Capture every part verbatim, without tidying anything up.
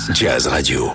Jazz Radio.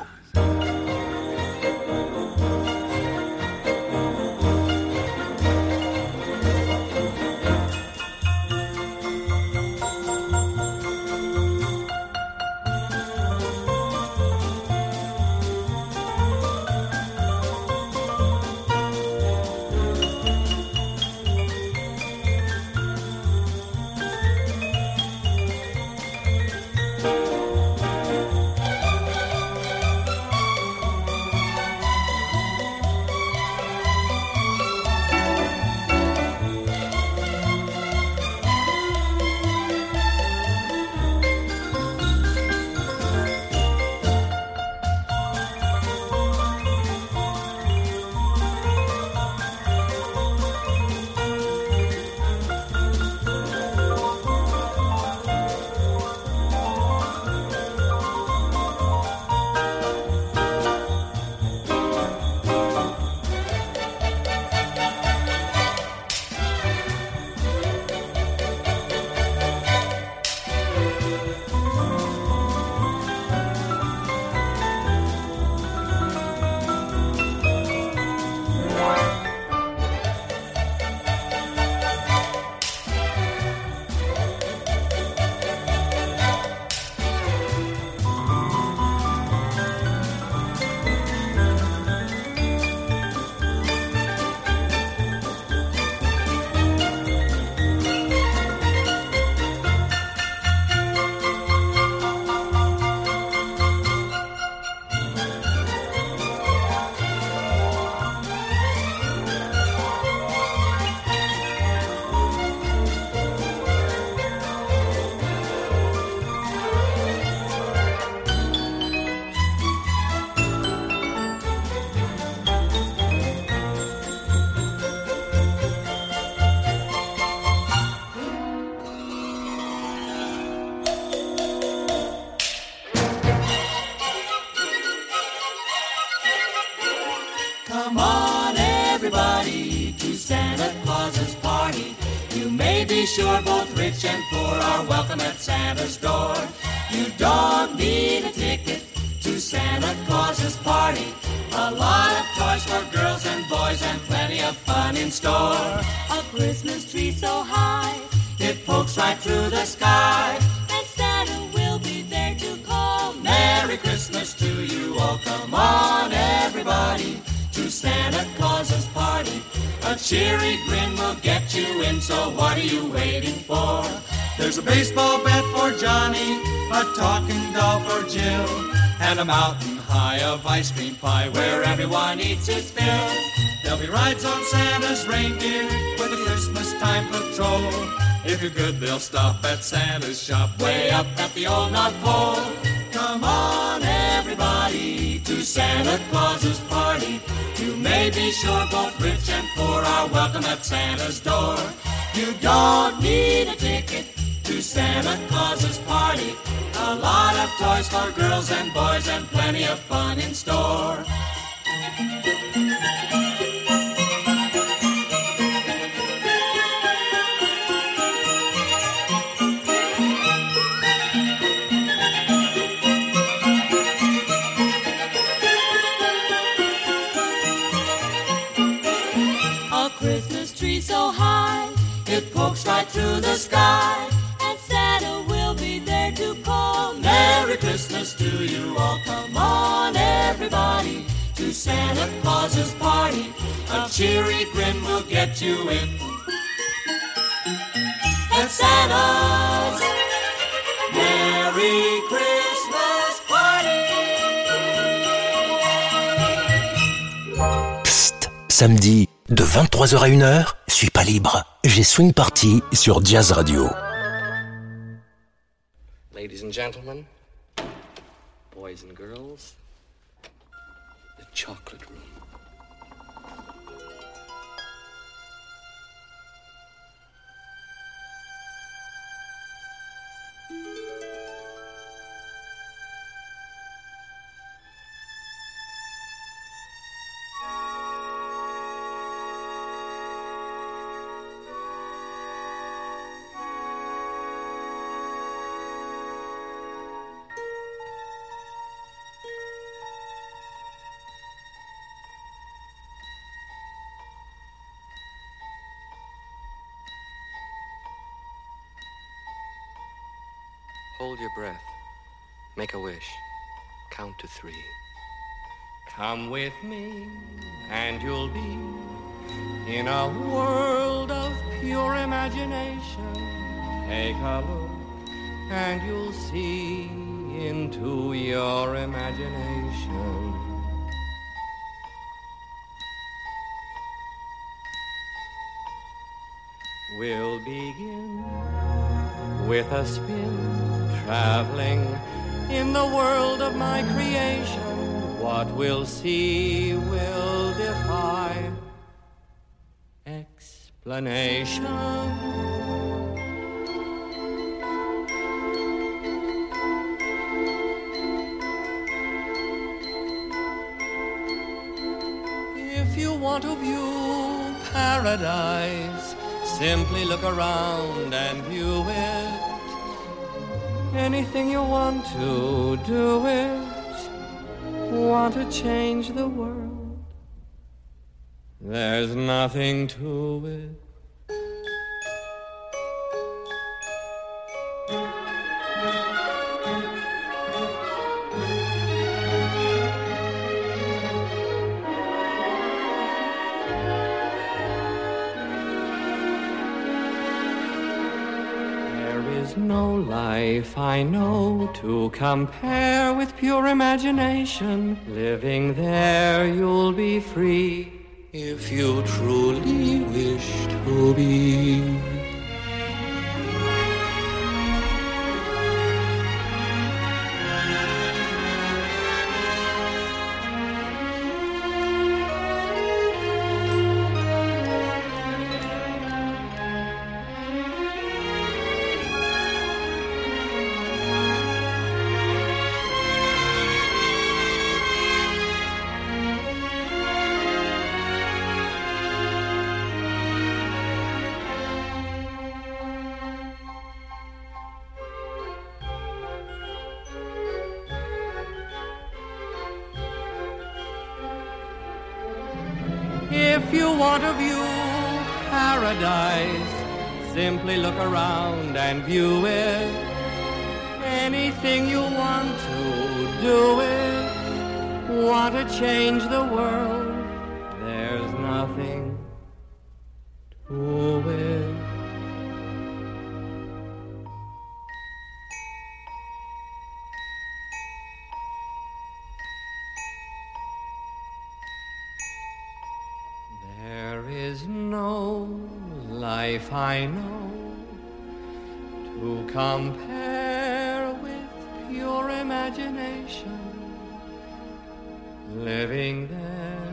Sure, both rich and poor are welcome at Santa's door. You don't need a ticket to Santa Claus's party. A lot of toys for girls and boys and plenty of fun in store. A Christmas tree so high, it pokes right through the sky. And Santa will be there to call Merry Christmas to you all. Come on, everybody, to Santa Claus's party. A cheery grin will get you in, so what are you waiting for? There's a baseball bat for Johnny, a talking doll for Jill, and a mountain high of ice cream pie where everyone eats his fill. There'll be rides on Santa's reindeer with a Christmas time patrol. If you're good, they'll stop at Santa's shop way up at the old North Pole. Come on, everybody, to Santa Claus's party. You may be sure both rich and poor are welcome at Santa's door. You don't need a ticket to Santa Claus's party. A lot of toys for girls and boys and plenty of fun in store. So high, it pokes right through the sky. And Santa will be there to call Merry Christmas to you all. Come on, everybody, to Santa Claus's party. A cheery grin will get you in. At Santa's Merry Christmas party. Psst, samedi, de vingt-trois heures à une heure, suis pas libre. J'ai Swing Party sur Jazz Radio. Ladies and gentlemen, boys and girls, the chocolate room. Hold your breath. Make a wish. Count to three. Come with me and you'll be in a world of pure imagination. Take a look and you'll see into your imagination. We'll begin with a spin, traveling in the world of my creation. What we'll see will defy explanation. If you want to view paradise, simply look around and view it. Anything you want to do it. Want to change the world. There's nothing to it. No life I know to compare with pure imagination. Living there you'll be free if you truly wish to be. If you want to view paradise, simply look around and view it. Anything you want to do it. Want to change the world, there's nothing to it. There is no life I know to compare with pure imagination. Living there,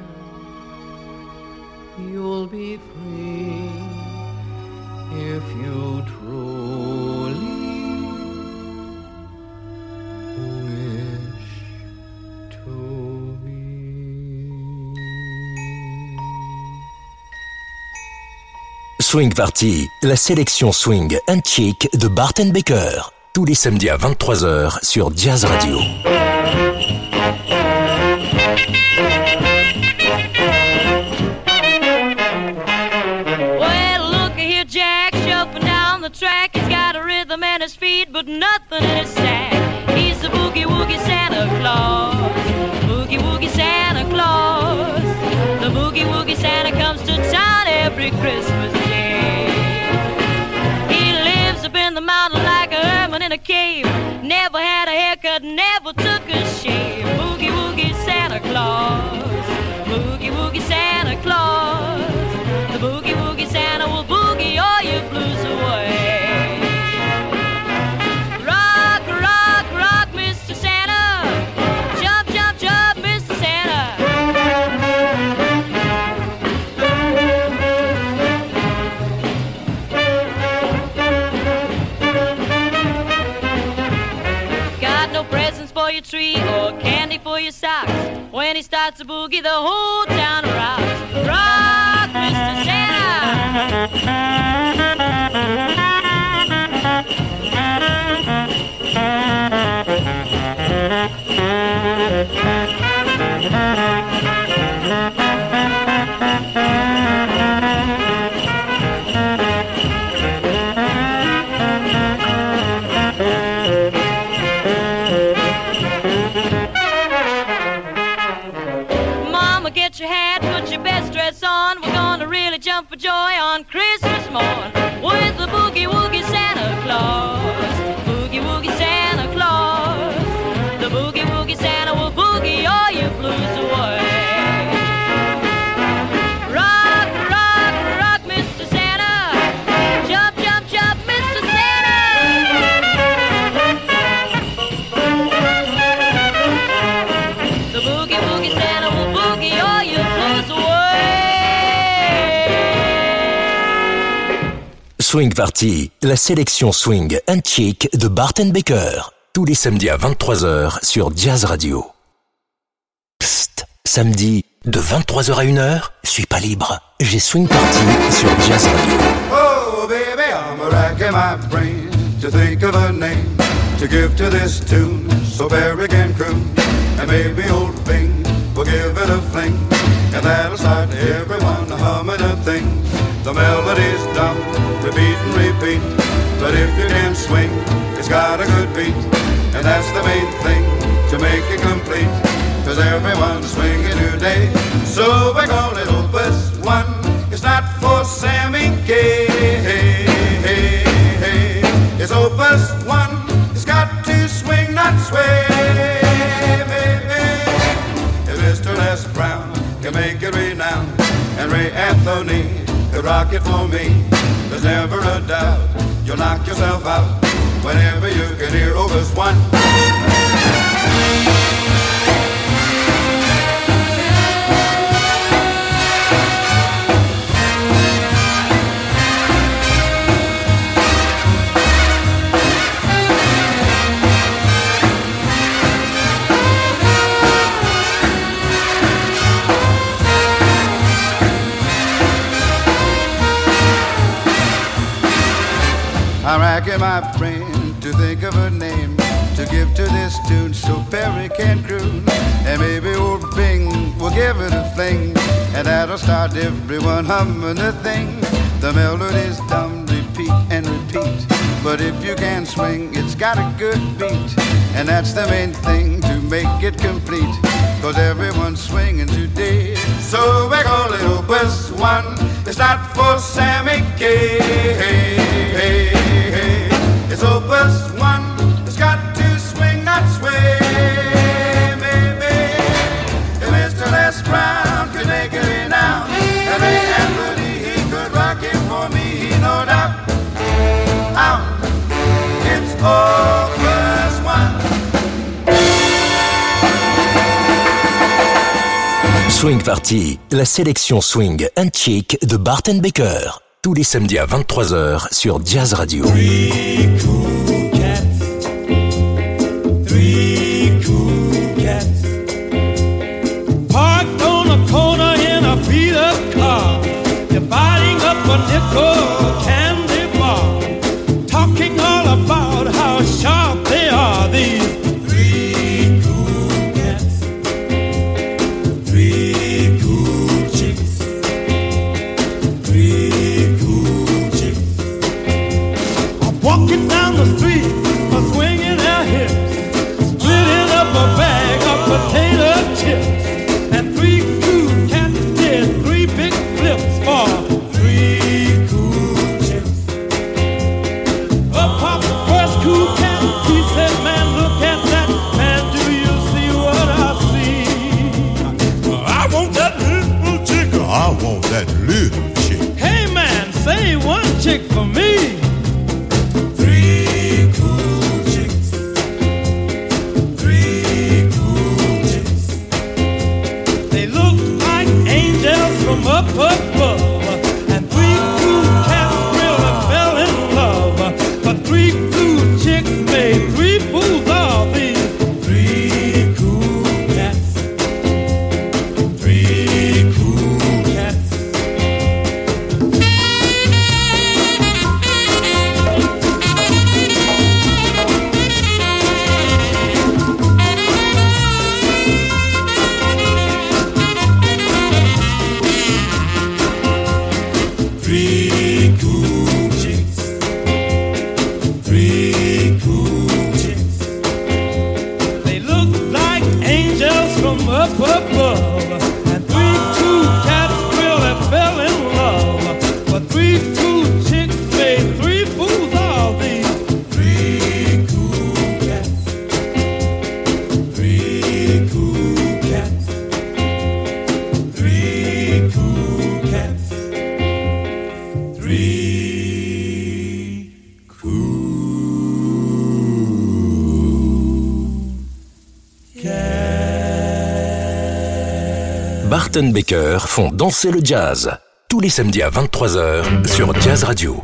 you'll be free if you truly wish to be. Swing Party, la sélection swing and chic de Bart and Baker. Tous les samedis à vingt-trois heures sur Jazz Radio. Well, look here, Jack, shuffling down the track. He's got a rhythm in his feet, but nothing in his sack. He's a boogie-woogie Santa Claus. Boogie-woogie Santa Claus. The boogie-woogie Santa comes to town every Christmas Day. He lives up in the mountain like a hermit in a cave. Never had a haircut, never took a shave. Boogie-woogie Santa Claus. Boogie-woogie Santa Claus. The boogie-woogie Santa will boogie all your blues away. Rock, rock, rock, Mister Santa. Jump, jump, jump, Mister Santa. Got no presents for your tree or candy for your socks. When he starts to boogie, the whole town rocks. Rock, Mister Santa. jump for joy on Christmas morn with the boogie woogie Santa Claus. Boogie woogie Santa Claus. The boogie woogie Santa will boogie all your blues away. Rock, rock, rock, Mister Santa. Jump, jump, jump, Mister Santa. The boogie woogie Santa will boogie all your blues away. Swing Party, la sélection swing and chic de Barton Baker. Tous les samedis à vingt-trois heures sur Jazz Radio. Psst, samedi, de vingt-trois heures à une heure, je suis pas libre. J'ai Swing Party sur Jazz Radio. Oh baby, I'm racking my brain to think of a name to give to this tune so very can croon. And maybe old Bing will give it a fling, and that'll start everyone humming a thing. The melody's dumb, repeat and repeat, but if you can swing, it's got a good beat. And that's the main thing to make it complete, cause everyone's swinging today. So we call it Opus One. It's not for Sammy K. It's Opus One. It's got to swing, not sway. If Mister Les Brown can make it renowned, and Ray Anthony could rock it for me, there's never a doubt you'll knock yourself out whenever you can hear Opus One. I'm racking my brain to think of a name to give to this tune so Perry can croon. And maybe old Bing will give it a fling, and that'll start everyone humming a thing. The melody's dumb, repeat and repeat, but if you can swing, it's got a good beat. And that's the main thing to make it complete, cause everyone's swinging today. So we call it Opus One. It's not for Sammy K. It's Opus One. It's got to swing, not sway. Maybe if Mister Les Brown could make it renowned, and Ray Anthony, he could rock it for me, no doubt. Out. It's Opus One. Swing Party, la sélection swing and chic de Barton Baker. Tous les samedis à vingt-trois heures sur Jazz Radio. Three cool cats, three cool cats, parked on a corner in a beat-up car, dividing up a nickel candy bar, talking all about how sharp they are, these three cool cats, three cool chicks, three walking down the street, swinging their hips, splitting up a bag of potato chips, and three cool cats did three big flips for three cool Barton Baker font danser le jazz. Tous les samedis à vingt-trois heures sur Jazz Radio.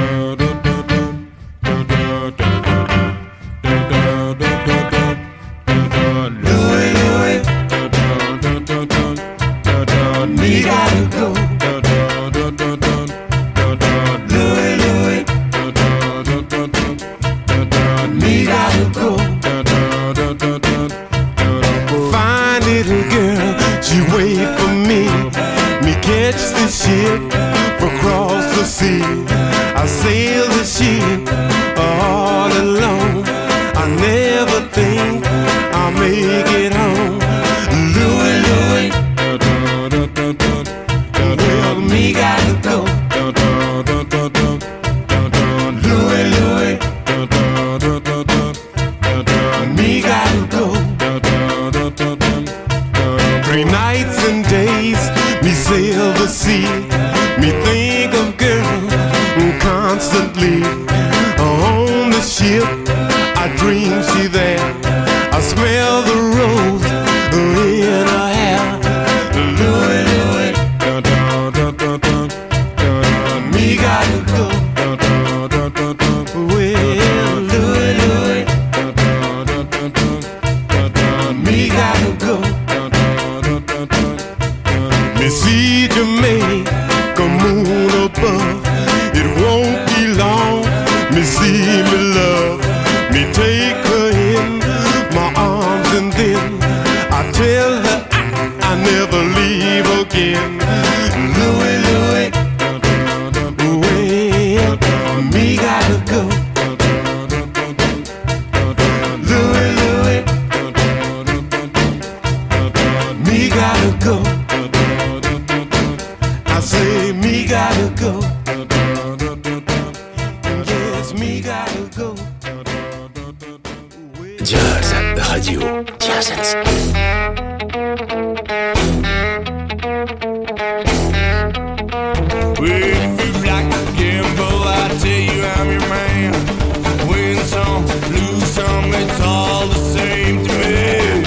Jazz Radio. Jazz Well, if you like to gamble, I tell you I'm your man. Win some, lose some, it's all the same to me.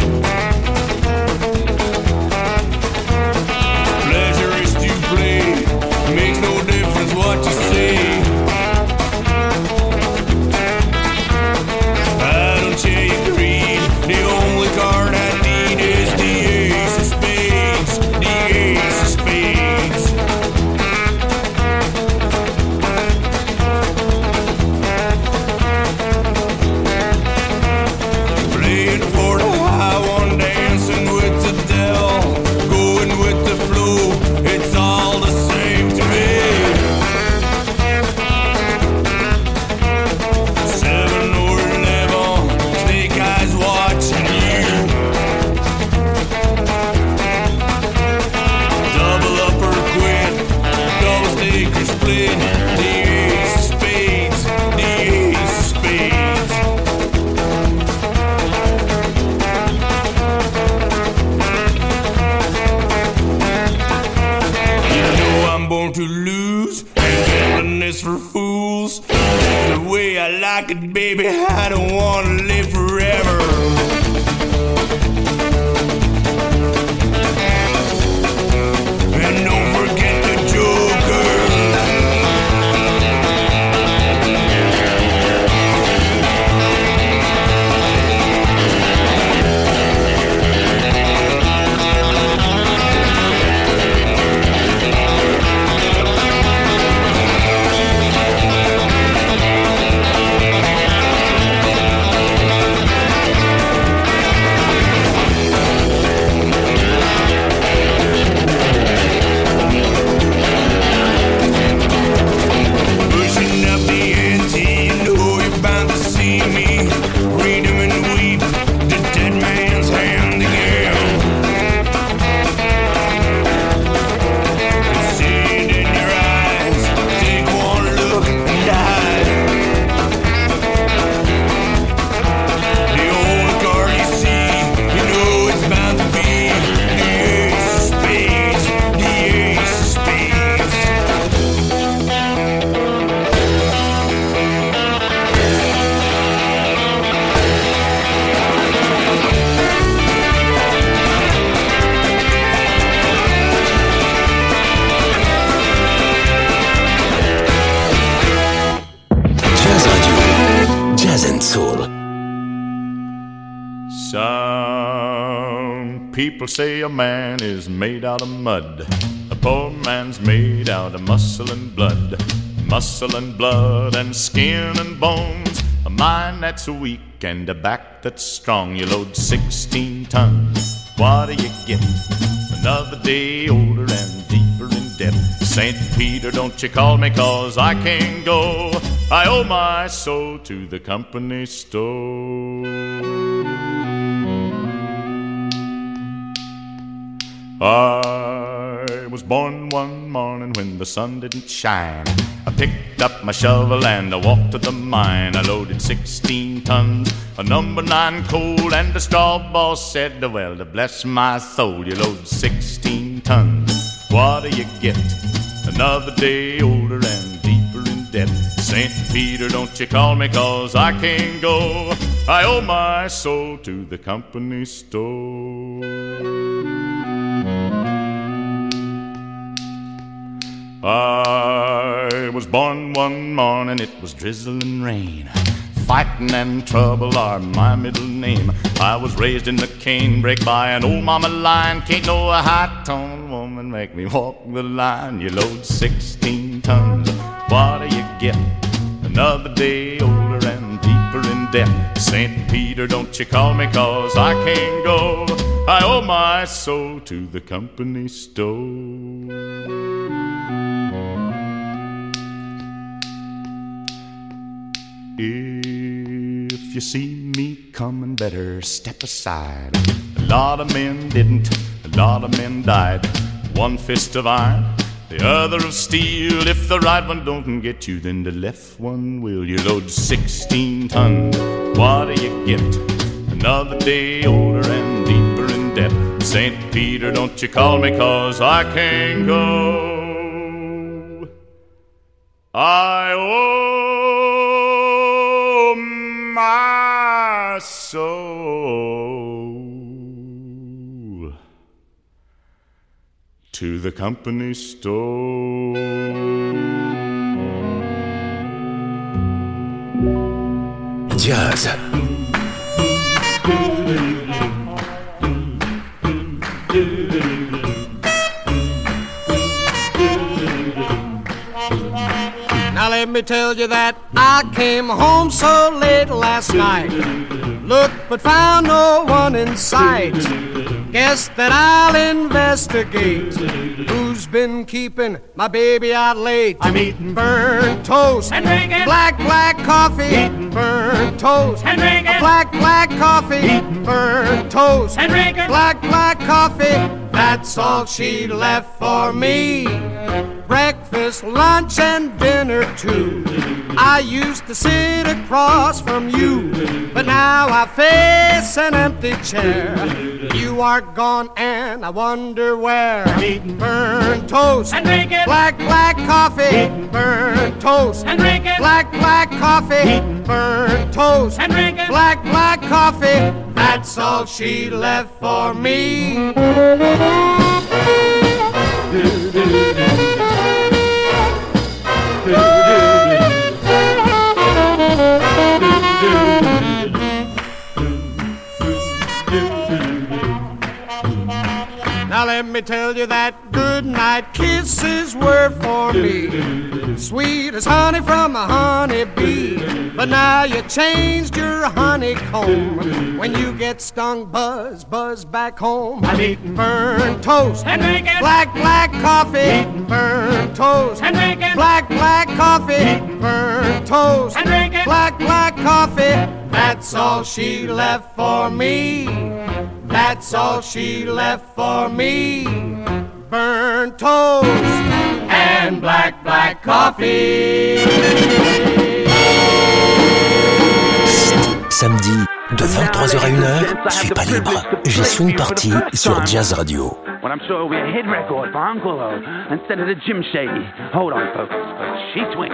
Pleasure is to play, makes no difference what you say. I don't share your greed, the only card I need is the ace of spades, the ace of spades. Playing for the high one, dancing with the devil, going with the flow, it's all the same to me. Seven or eleven, snake eyes watching you. Double up or quit, double stake or split, the ace of spades, the ace of spades. You know I'm born to lose, and gambling is for fools. That's the way I like it, baby. I don't wanna live forever. And don't forget the Joker. Some people say a man is made out of mud. A poor man's made out of muscle and blood. Muscle and blood and skin and bones. A mind that's weak and a back that's strong. You load sixteen tons, what do you get? Another day older and deeper in debt. Saint Peter, don't you call me, cause I can't go. I owe my soul to the company store. I was born one morning when the sun didn't shine. I picked up my shovel and I walked to the mine. I loaded sixteen tons of number nine coal, and the straw boss said, well, to bless my soul, you load sixteen tons, what do you get? Another day older and deeper in debt. Saint Peter, don't you call me, cause I can't go. I owe my soul to the company store. I was born one morning, it was drizzling rain. Fighting and trouble are my middle name. I was raised in the canebrake by an old mama lion. Can't no high-toned woman make me walk the line. You load sixteen tons, what do you get? Another day older and deeper in debt. Saint Peter, don't you call me, cause I can't go. I owe my soul to the company store. If you see me coming, better step aside. A lot of men didn't, a lot of men died. One fist of iron, the other of steel. If the right one don't get you, then the left one will. You load sixteen tons, what do you get? Another day older and deeper in debt. Saint Peter, don't you call me, cause I can't go. I owe my soul to the company store. Jazz. Now let me tell you that I came home so late last night. Looked but found no one in sight. Guess that I'll investigate who's been keeping my baby out late. I'm eating burnt toast and drinking black, black coffee. Eating burnt toast and drinking black, black coffee. Eating burnt toast and drinking black, black coffee. That's all she left for me. Breakfast, lunch, and dinner too. I used to sit across from you, but now I face an empty chair. You are gone and I wonder where. I'm eating burnt toast and drinking black, black coffee. Eating burnt toast and drinking black, black coffee. Eating burnt toast and drinking black, black coffee. That's all she left for me. Now let me tell you that good night kisses were for me, sweet as honey from a honeybee. But now you changed your honeycomb. When you get stung, buzz, buzz back home. I'm eating burnt toast and drinking black, black coffee. Eating burnt toast and drinking black, black coffee. Eating burnt toast and drinking black, black coffee. That's all she left for me. That's all she left for me. Burnt toast and black, black coffee. Samedi, de vingt-trois heures à une heure, suis pas libre. J'ai Swing Party sur Jazz Radio. When I'm sure we're a hit record for Uncle O instead of the Jim Shady. Hold on, folks, but she swings.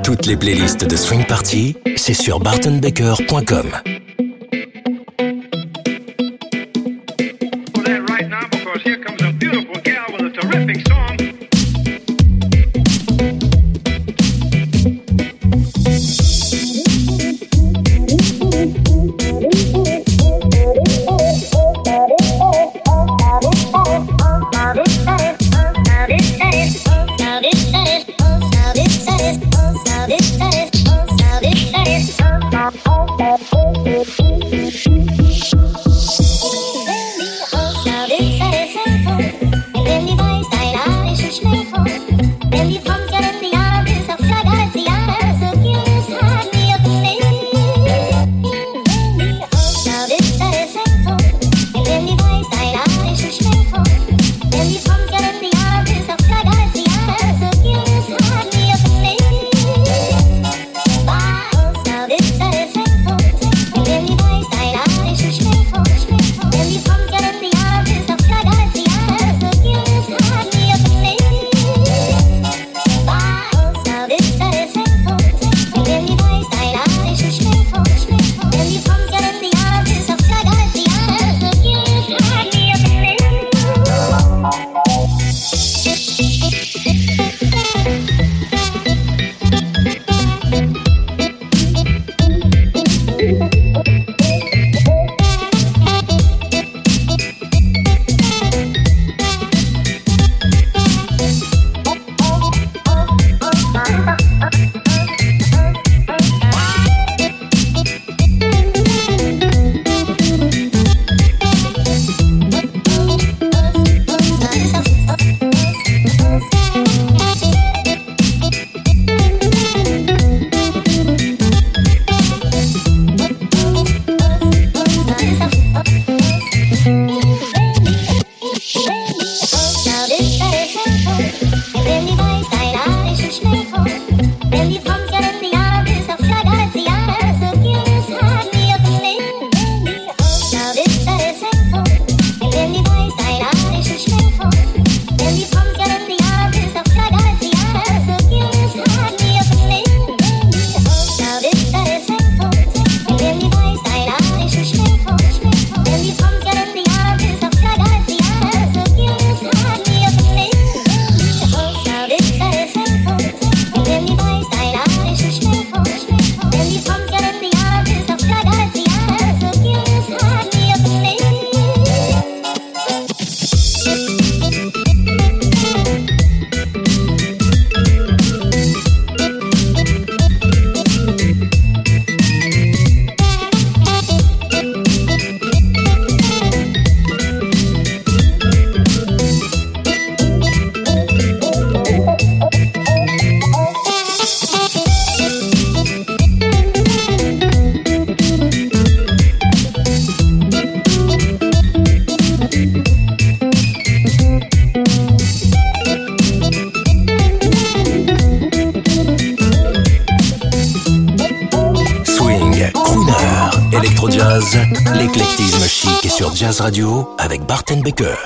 Toutes les playlists de Swing Party, c'est sur barton baker point com. Jazz, l'éclectisme chic est sur Jazz Radio avec Barton Baker.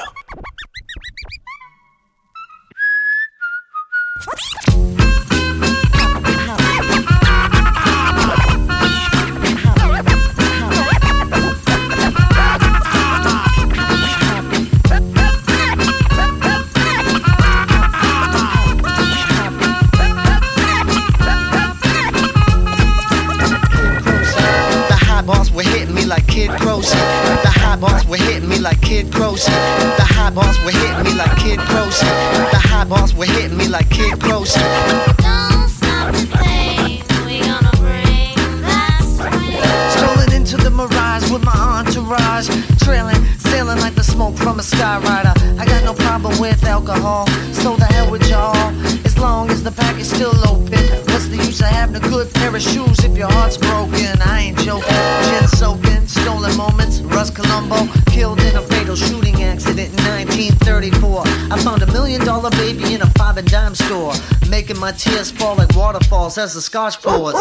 Kid Croce. The high bars were hitting me like Kid Croce. The high bars were hitting me like Kid Croce. The high bars were hitting me like Kid Croce. Don't stop the flame, we gonna bring that swing. Strolling into the mirage with my entourage, trailing, sailing like the smoke from a skyrider. I got no problem with alcohol, so the hell with y'all. As long as the pack is still open, what's the use of having a good pair of shoes if your heart's broken? I ain't joking. Gin soaking, stolen moments. Russ Columbo killed in a fatal shooting accident in nineteen thirty-four. I found a million dollar baby in a five and dime store, making my tears fall like waterfalls as the scotch pours.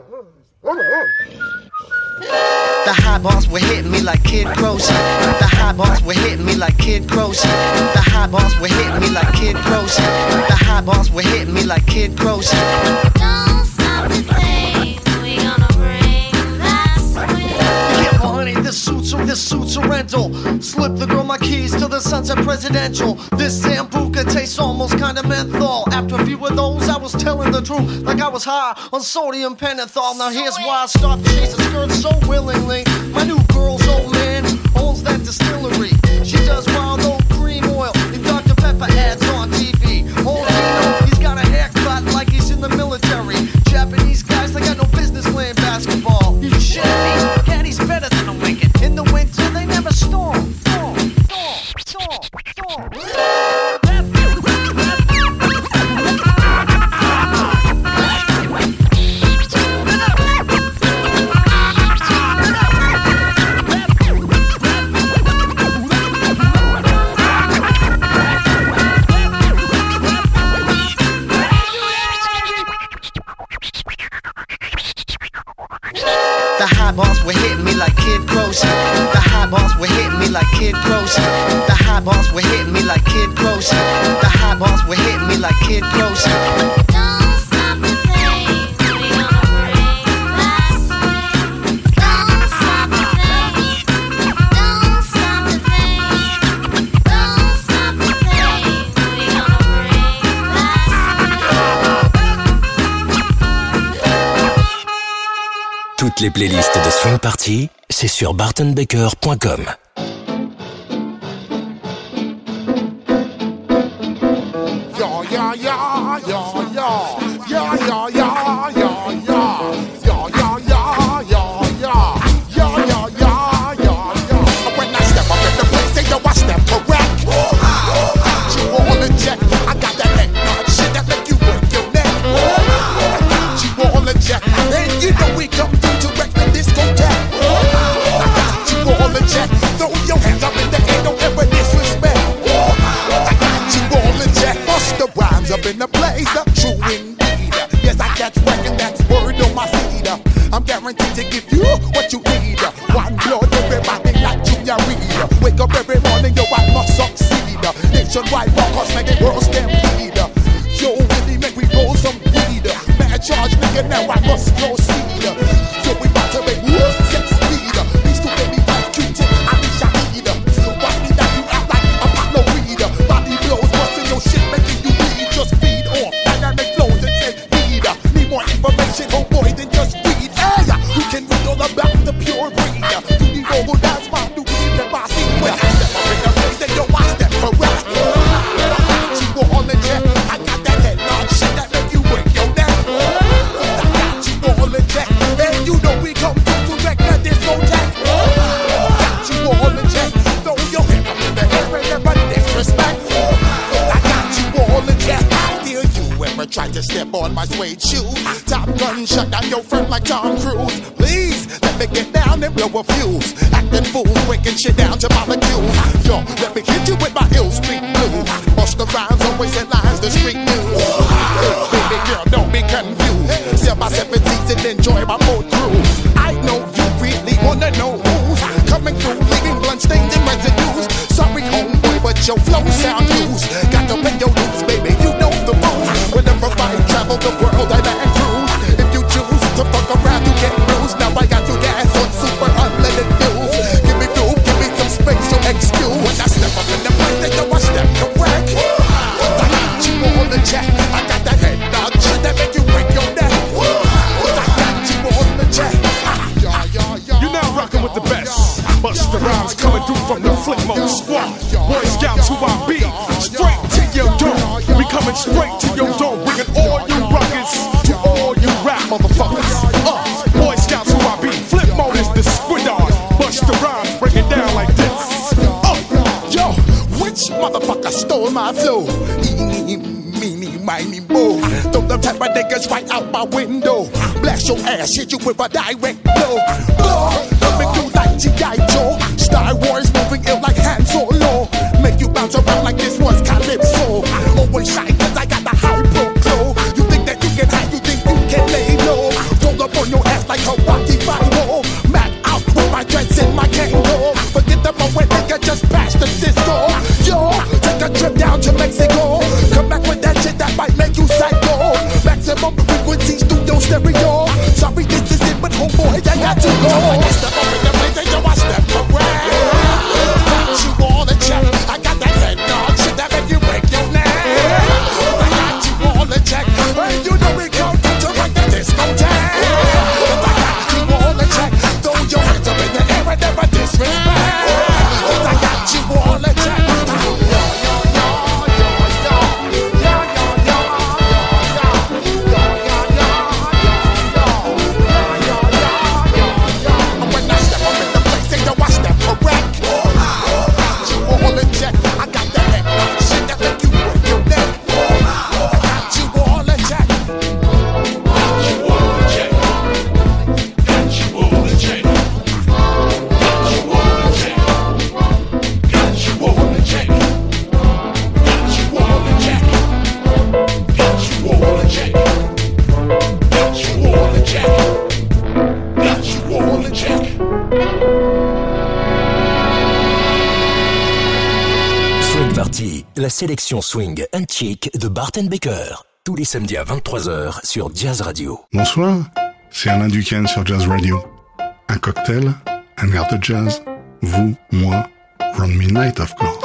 The high bars were hitting me like Kid Croce. The high bars were hitting me like Kid Croce. The high bars were hitting me like Kid Croce. The high bars were hitting me like Kid Croce. Don't stop Slip the girl my keys to the Sunset Presidential. This Sambuca tastes almost kinda menthol. After a few of those, I was telling the truth, like I was high on sodium pentothal. Now here's why I stopped chasing skirts so willingly. My new girl's old man owns that distillery. She does wild oat cream oil and Doctor Pepper ads on T V. Oh, you know, he's got a haircut like he's in the military. Japanese guys, they got no business playing basketball. You shit me, Caddy's better than a wicket. In the winter, they never storm. Storm, storm, storm, storm. The high bars were hitting me like Kid Croce. The high bars were hitting me like Kid Croce. The high bars were hitting me like Kid Croce. The high bars were hitting me like Kid Croce. Don't stop the thing, we gonna bring that swing. Don't stop the thing, don't stop the thing. Don't stop the thing, we gonna bring that swing. Toutes les playlists de Swing Party, c'est sur barton baker point com. Ja, ja, ja, ja, ja, ja, ja, ja, ja, ja, ja, ja, ja, ja, ja, ja, ja, ja, ja, ja. When I step up in the place, say yo, I step correct. You all in check. I got that head nod shit that make you break your neck. You all in check. And you know we come through to wreck the discotheque. I got you all in check. Throw your hands up in the air, don't ever disrespect. I got you all in check. Bust the rhymes up in the place, uh, true indeed. Yes, I catch whack and that's word on my seed. I'm guaranteed to give you what you need. One blood, everybody like Junior Reed. Wake up every morning, yo, I must succeed. Nationwide rockers make it world stampede. Yo, really make we roll some weed. Man, charge nigga, now I must proceed. So we about to make moves, set speed. These two baby like Q-tip, I need Shahid. So why need that you act like Apollo Reed? Body blows, busting your shit, making you bleed. Just feed off dynamic flows and take heed. Need more information, oh boy, than just read. Hey, you can read all about the pure breed. You need roll dance, man, you need the bossy. When I step up in the place, then yo, I step correct. You all in check. I got that head nod shit that make you break your neck. I got you all in check. And you know we come through to wreck the discotheque. Got you all in check. Throw your head up in the air and never disrespect. I got you all in check. How dare you ever try to step on my suede shoes? Top gun shut down your front like Tom Cruise. Please let me get down and blow a fuse. Acting fools, breaking shit down to molecules. Yo, let me hit you with my ill street blues. Bust the rhymes, always in lines, the street news. Baby girl, don't be confused. Sell my seven seats and enjoy my boat cruise. I know you really wanna know who's coming through, leaving blood stains and residues. Sorry, homeboy, but your flow sound loose. Got to pay your dues, baby, you know the rules. Whenever I travel the world, I land cruise. If you choose to fuck around, you get bruised. Now I got you gas on super unleaded fuels. Give me fuel, give me some space, so excuse. When I step up in the place, they know I step correct. I got you all in check. I got that head nod shit that make you break your neck. I got you all in check. You're now rocking with the best. Bust the rhymes coming through from the Flip Mode Squad. Boy Scouts who I be. Straight to your door. We coming straight to your door. Bringing all you rockers to all you rap motherfuckers. Uh, Boy Scouts who I be. Flip Mode is the squidard. Bust the rhymes, break it down like this. Uh, yo, which motherfucker stole my flow? Eeny, meeny, miny, mo. Throw them type of niggas right out my window. Blast your ass, hit you with a direct blow. Blow, let me do like G I Joe. Star Wars moving ill like Han Solo. Make you bounce around like this was Calypso. Always shine cause I got the high pro glow. You think that you can hide, you think you can lay low. Roll up on your ass like Hawaii Five-O. Mad out with my dreads in my Kango. Forget the moment, nigga, just pass the Cisco. Yo, take a trip down to Mexico. Come back with that shit that might make you psycho. Maximum frequency studio stereo. Sorry, this is it, but homeboy, I got to go. I step up in the place and yo, I step around. la sélection swing and chic de Bart and Baker. Tous les samedis à vingt-trois heures sur Jazz Radio. Bonsoir, c'est Alain Duquesne sur Jazz Radio. Un cocktail, un air de jazz, vous, moi, Round Midnight of course.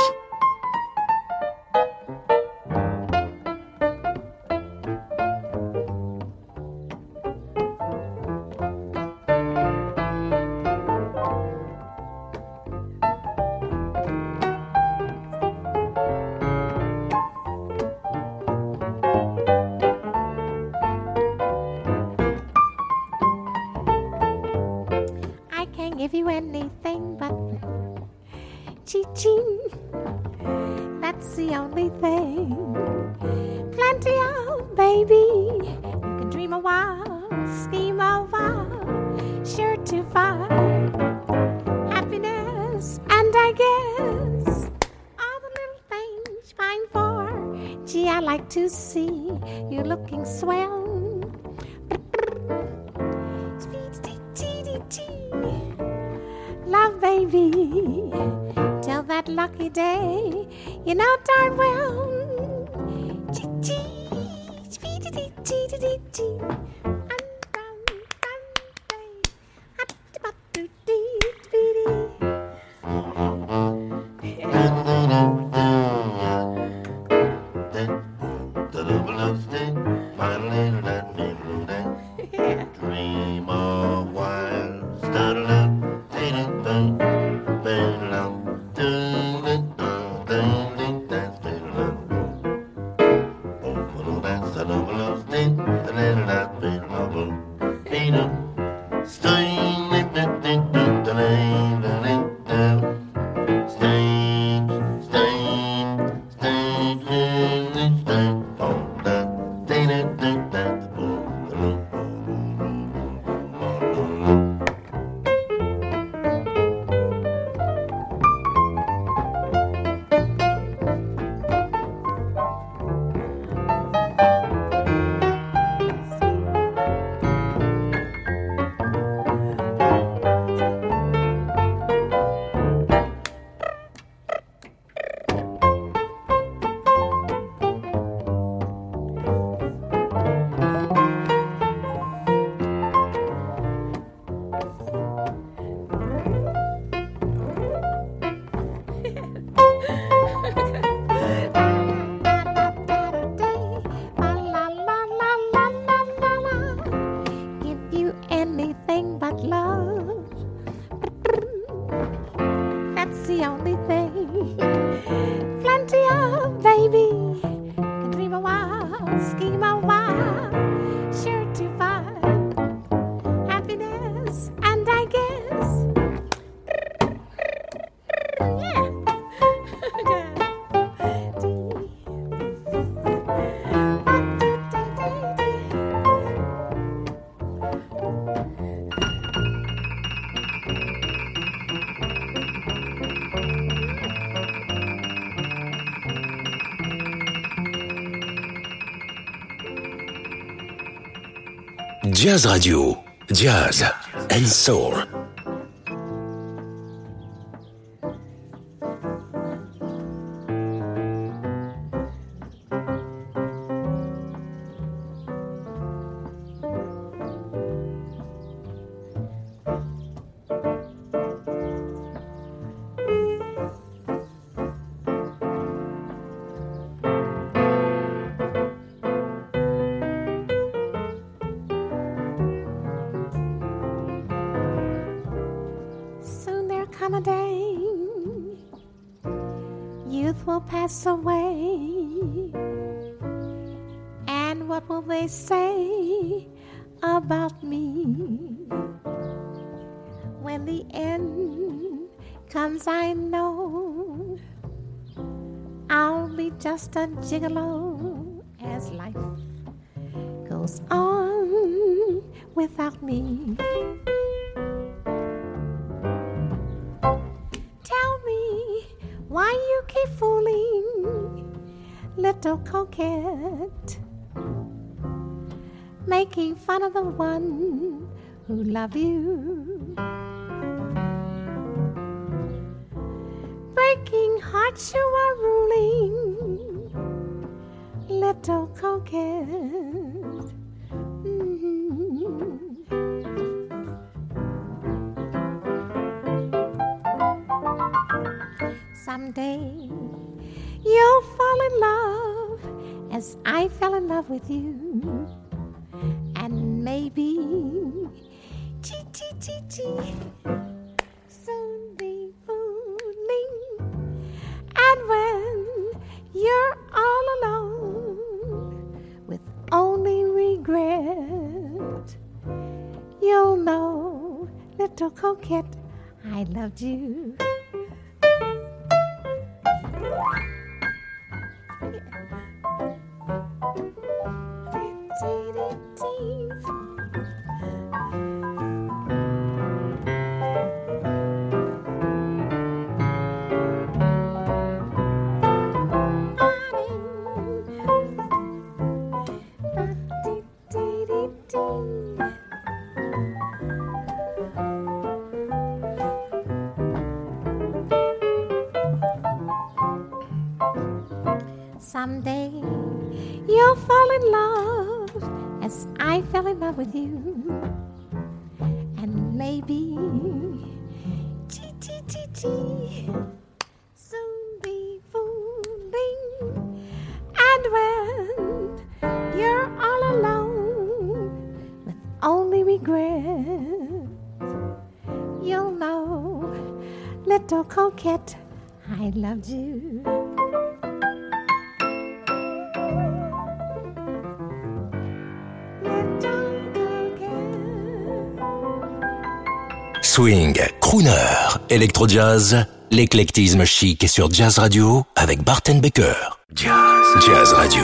Give you anything but cheating. That's the only thing. Plenty of baby. You can dream a while, scheme a while, sure to find happiness. And I guess all the little things you find for. Gee, I like to see you looking swell. Love, baby, till that lucky day, you know darn well. Dream of wild, started Jazz Radio, Jazz and Soul. come a day, youth will pass away, and what will they say about me? When the end comes, I know I'll be just a gigolo as life goes on without me. Tell me why you keep fooling, little coquette, making fun of the one who loves you, breaking hearts you are ruling little coquette. Mm-hmm. Someday you'll fall in love as I fell in love with you. And maybe, chee chee chee chee, soon be fooling. And when you're all alone with only regret, you'll know, little coquette, I loved you. Someday you'll fall in love as I fell in love with you. And maybe, chee chee chee chee, soon be fooling. And when you're all alone with only regret, you'll know, little coquette, I loved you. Swing, crooner, électro-jazz, l'éclectisme chic sur Jazz Radio avec Barton Baker. Jazz, Jazz Radio.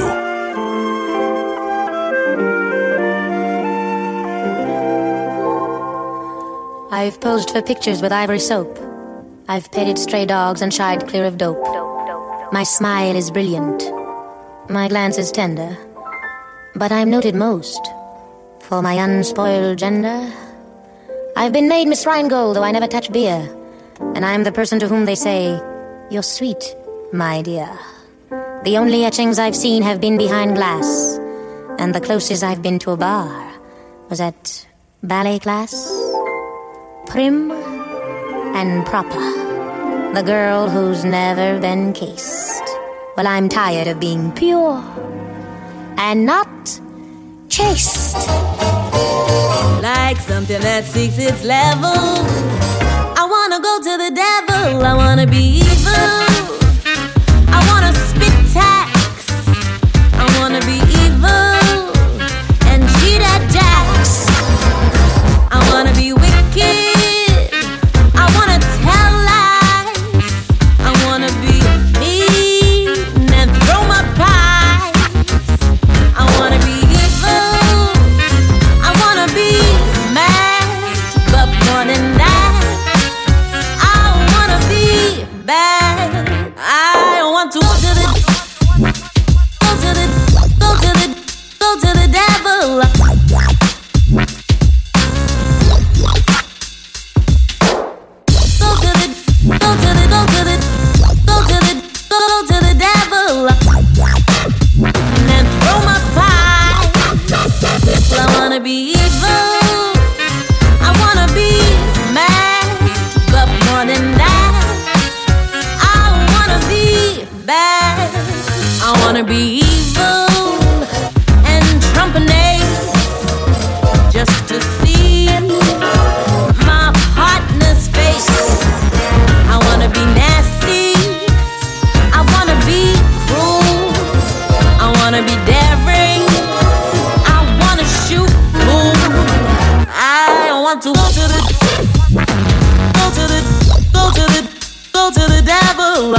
I've posed for pictures with ivory soap. I've petted stray dogs and shied clear of dope. My smile is brilliant. My glance is tender. But I'm noted most for my unspoiled gender. I've been made Miss Rheingold, though I never touch beer. And I'm the person to whom they say, "You're sweet, my dear." The only etchings I've seen have been behind glass. And the closest I've been to a bar was at ballet class. Prim and proper. The girl who's never been kissed. Well, I'm tired of being pure and not chaste. Like something that seeks its level. I wanna go to the devil. I wanna be evil. I wanna spit tax. I wanna be evil and cheat at jacks. I wanna be wicked. I wanna tell lies. I wanna be mean and throw my pies. I wanna be evil. I wanna be mad, but more than that, I wanna be bad. I want to go to the, go to the, go to the, go to the devil. Go to the, go to the, go to the, go to the, go to the devil. And then throw my pie. Well, I wanna be evil. I wanna be mad, but more than that, I wanna be bad. I wanna be evil and trumpeting just to see my partner's face. I wanna be nasty. I wanna be cruel. I wanna be daring. I wanna shoot boom. I want to go to the, go to the, go to the, go to the devil.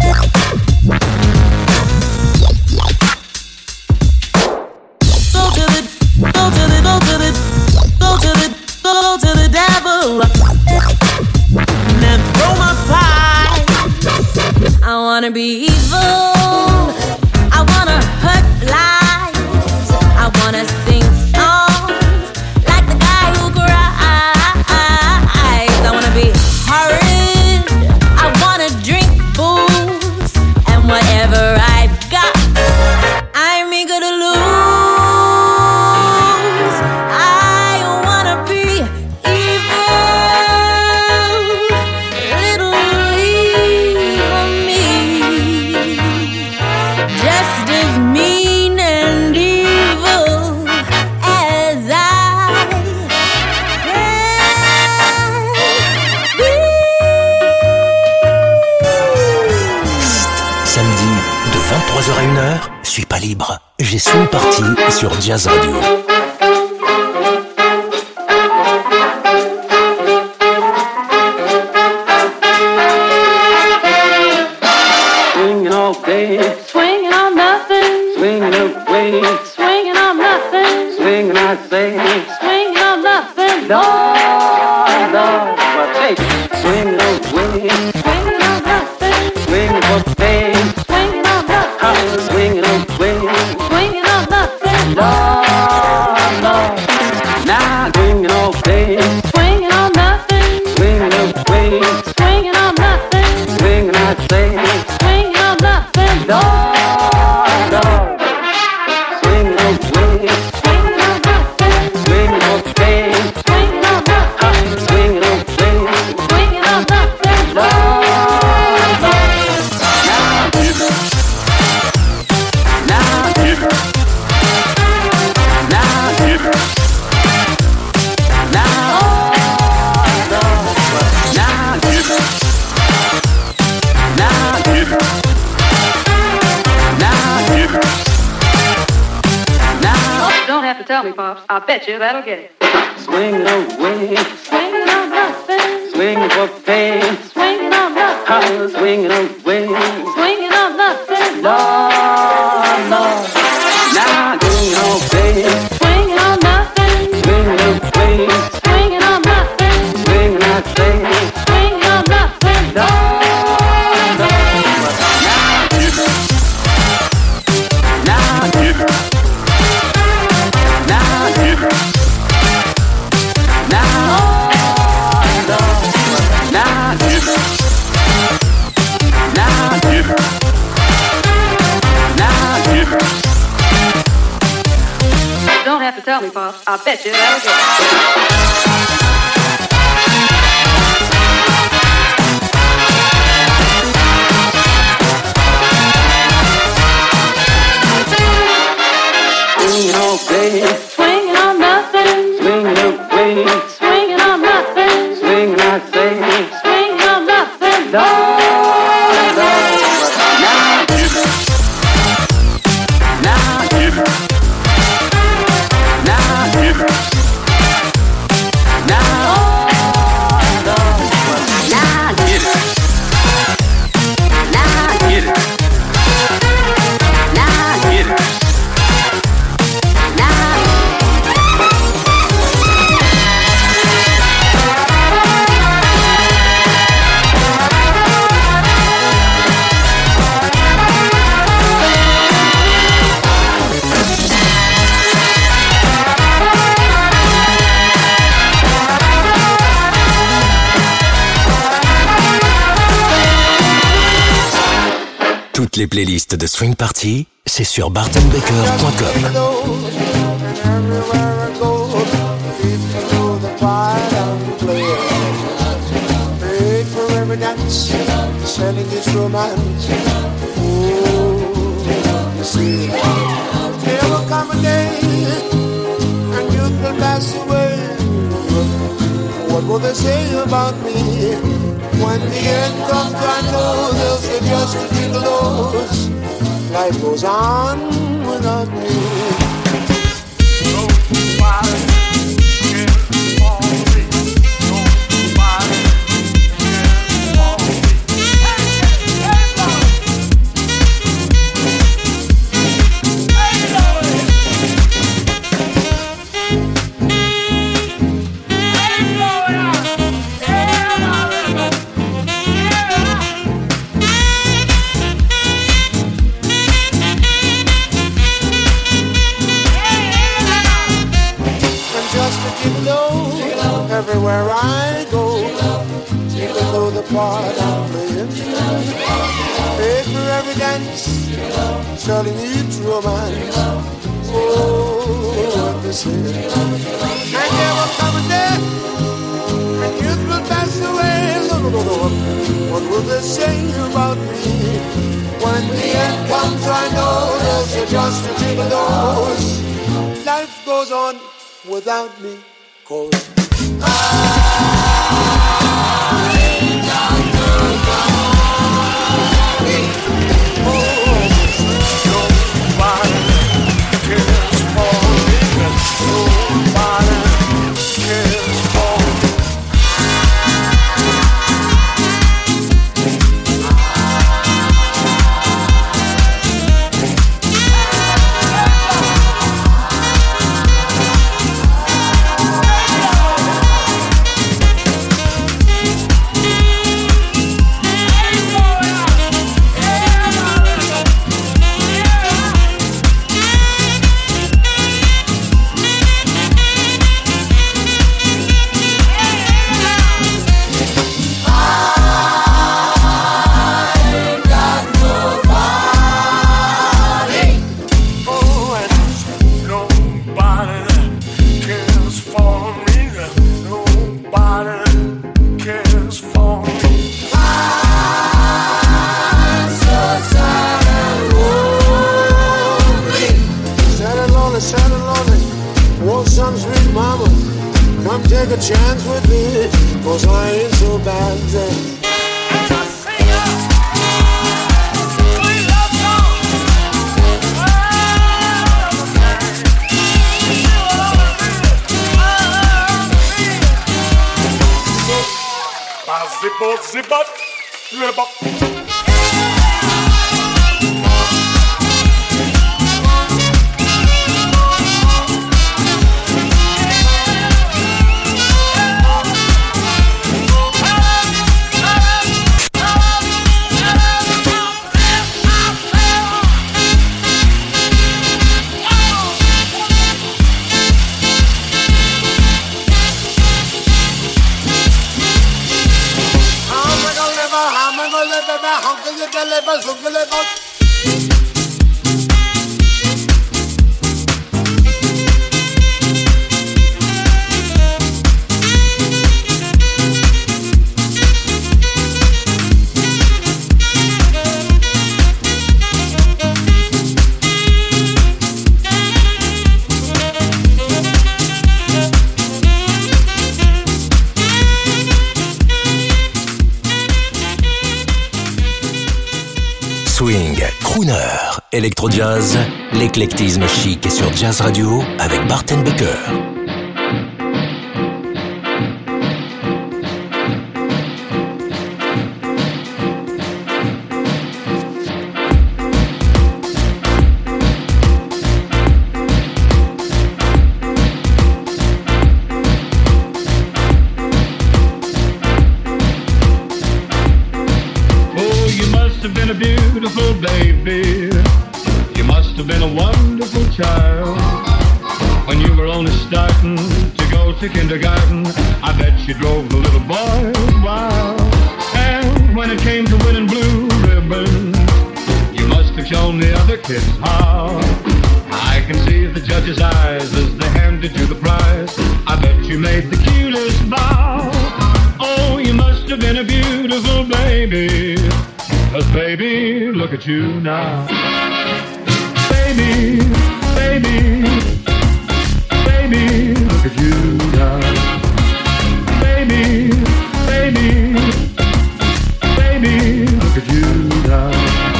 Go to the, go to the, go to the, go to the, go to the devil. And then throw my pie. I wanna be evil. I wanna hurt lives. I wanna sing songs like the guy who cries. I wanna be horrid. I wanna drink booze. And whatever I've got, I'm Swing Party sur Jazz Radio. Swinging all day, Swinging on nothing, swinging away, swinging on nothing, swinging I say, swinging on nothing. Lord, Lord, what take? Swinging away, Swinging on nothing, swinging for pay, swinging on nothing, I'm swinging away, swinging on nothing. Lord, Lord, now swinging all day, Swinging on nothing, swinging away, swinging on nothing, swinging I say, swinging on nothing. Lord, Lord, swinging away, Swinging on nothing, swinging for pay, swinging on nothing, I'm swinging away, swinging on nothing. Lord, Lord, now get it, now get it, now get it, now, Lord, now get it, now get it, now get it, now. You don't have to tell me, Pops. I bet you that'll get it. Swinging away, Swinging on nothing, swinging for pain, swinging on nothing, I'm swinging away, swinging on nothing. Lord, Lord, now doing all day, Swinging on nothing, swinging away, swinging on nothing, swinging I say, swinging on nothing. Lord, Lord, now get it, now get it, now get it, now, Lord, now get it, now get it, now get it. You don't have to tell me, Pops. I bet you that'll get it. Swinging all day, Swinging on nothing, swinging away, swinging on nothing, swinging I say, swinging on nothing. Lord, Lord, now get it, now get it, now get it, now, Lord, now get it, now get it, now get it, now. Toutes les playlists de Swing Party, c'est sur barton baker point com. Everywhere I go, people know the part I'm playing. Paid for every dance, selling this romance. Oh, you see, there will come a day, and you will pass away. What will they say about me? When the end comes, I know they'll say just a jingle bells. Life goes on without me. Everywhere I go, people know the part I'm playing. Paid for every dance, selling each romance. Oh, what they say. And there will come a day, and youth will pass away. No, no, no, no. What will they say about me? When the end comes, I know they'll say just a jingle bells. Life goes on without me, 'cause mama, come take a chance with me, 'cause I ain't so bad then. Zip up, zip up, zip up. Swing, crooner, électro-jazz, l'éclectisme chic est sur Jazz Radio avec Barton Becker. Baby, you must have been a wonderful child. When you were only starting to go to kindergarten, I bet you drove the little boys wild. And when it came to winning blue ribbons, you must have shown the other kids how. I can see the judge's eyes as they handed you the prize. I bet you made the cutest bow. Oh, you must have been a beautiful baby. 'Cause baby, look at you now. Baby, baby, baby, look at you now. Baby, baby, baby, look at you now.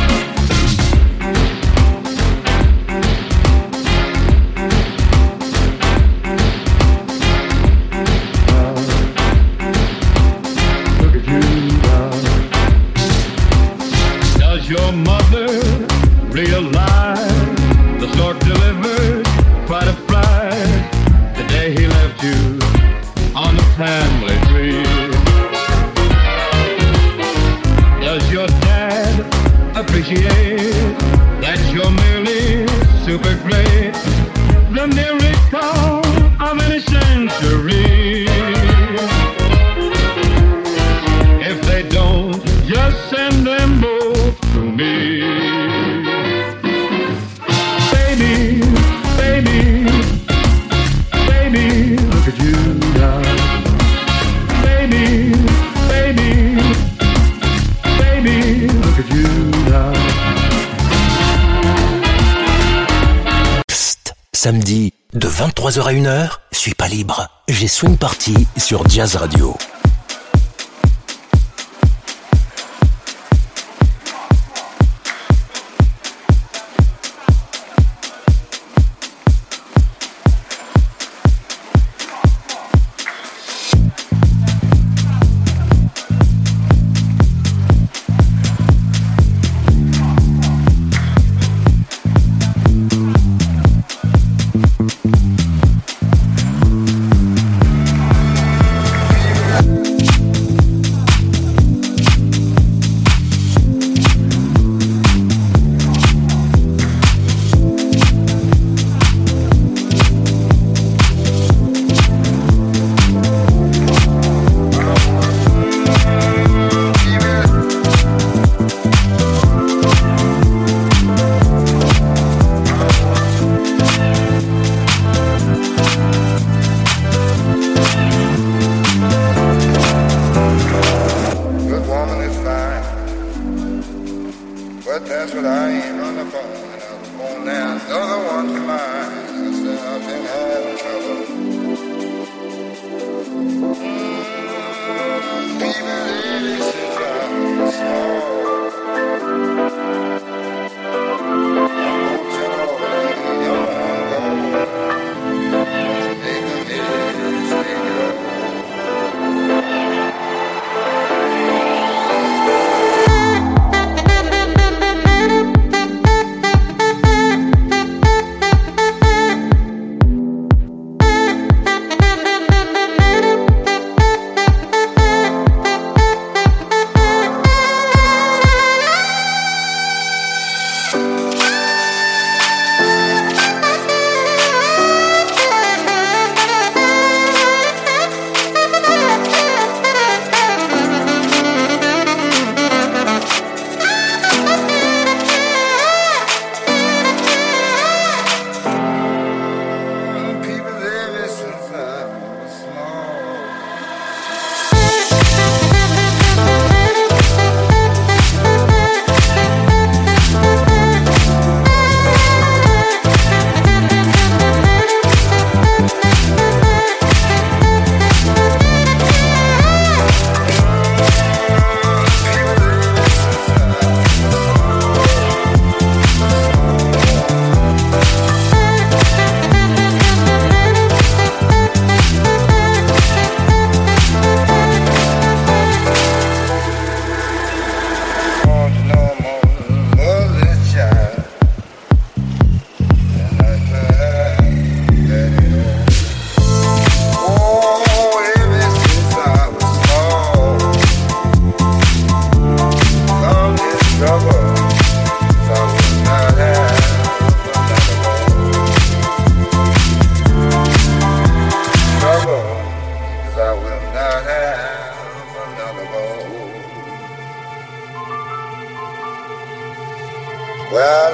Your mother realized the stork delivered quite a prize the day he left you on the family tree. Does your dad appreciate that you're merely super great, the miracle of any century? If they don't, just send them both to me. Baby, baby, baby, look at you now. Baby, baby, baby, look at you now. Psst, samedi, de vingt-trois heures à une heure, suis pas libre. J'ai Swing Party sur Jazz Radio.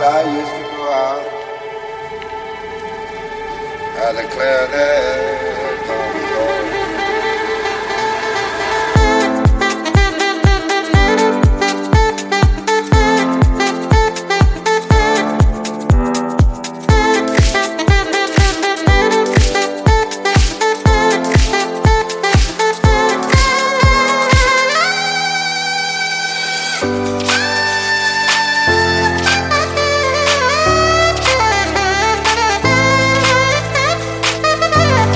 I used to go out, I declare that I'm going. Thank you.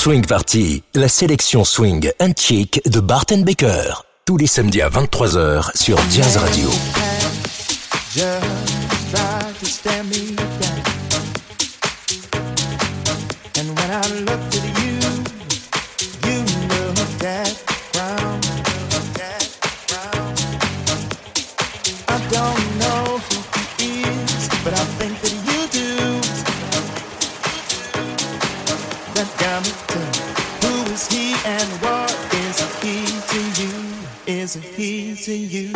Swing Party, la sélection swing and chic de Bart and Baker. Tous les samedis à vingt-trois heures sur Jazz Radio. Just try to stare me down. And when I looked at you, you looked at ground, at ground. I don't know who he is, but I think that you do. That got me to who is he and what is he to you? Is he to you?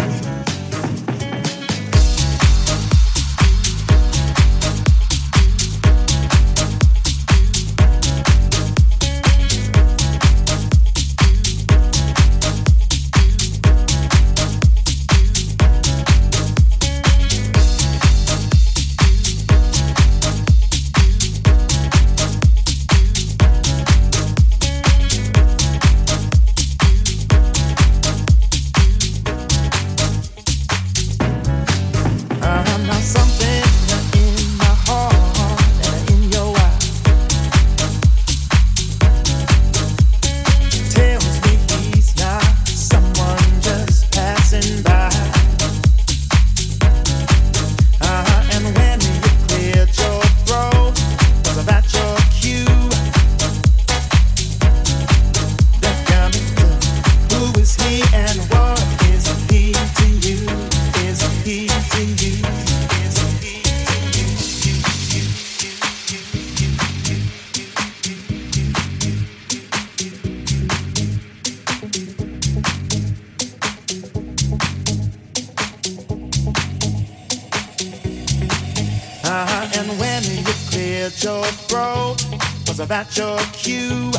About your cue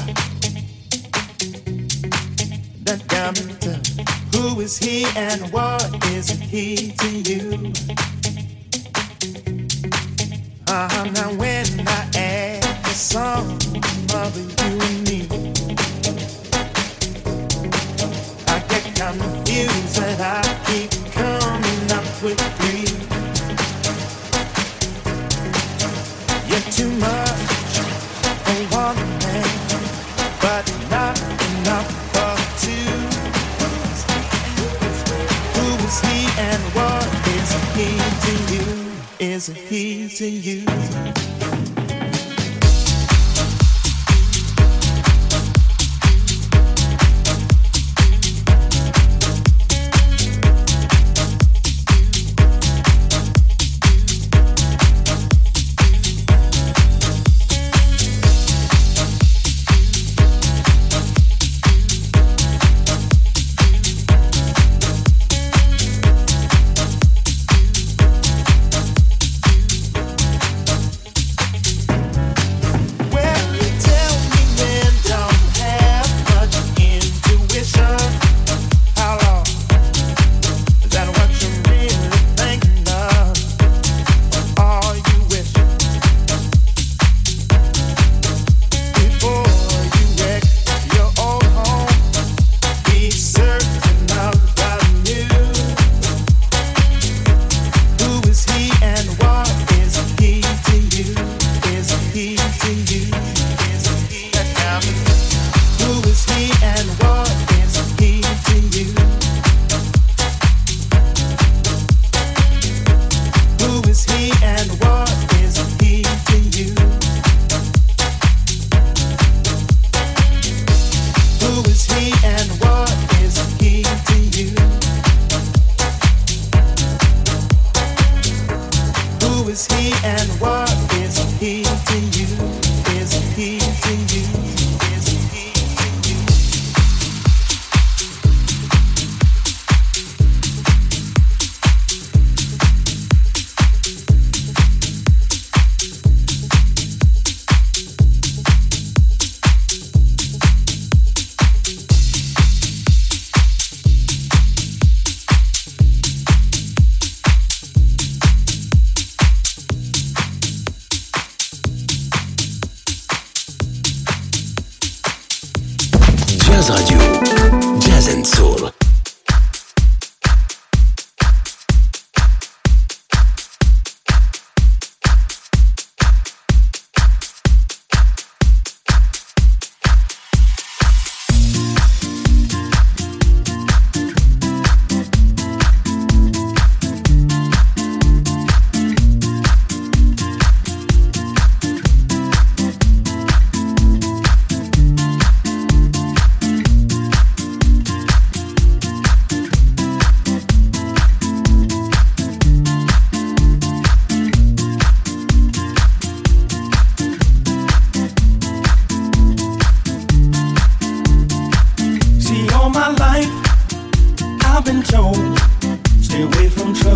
that got me to who is he and what is he to you? Uh-huh, now when I add the song of you and me, I get confused that I keep coming up with three. You're too much for one man, but not enough for two. Who is he and what is he to you? Is he to you?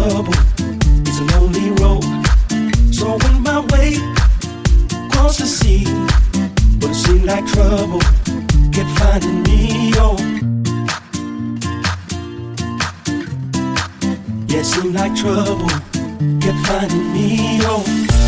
trouble. It's a lonely road. So I went my way across the sea, but it seemed like trouble kept finding me. Oh, yeah, it seemed like trouble kept finding me. Oh.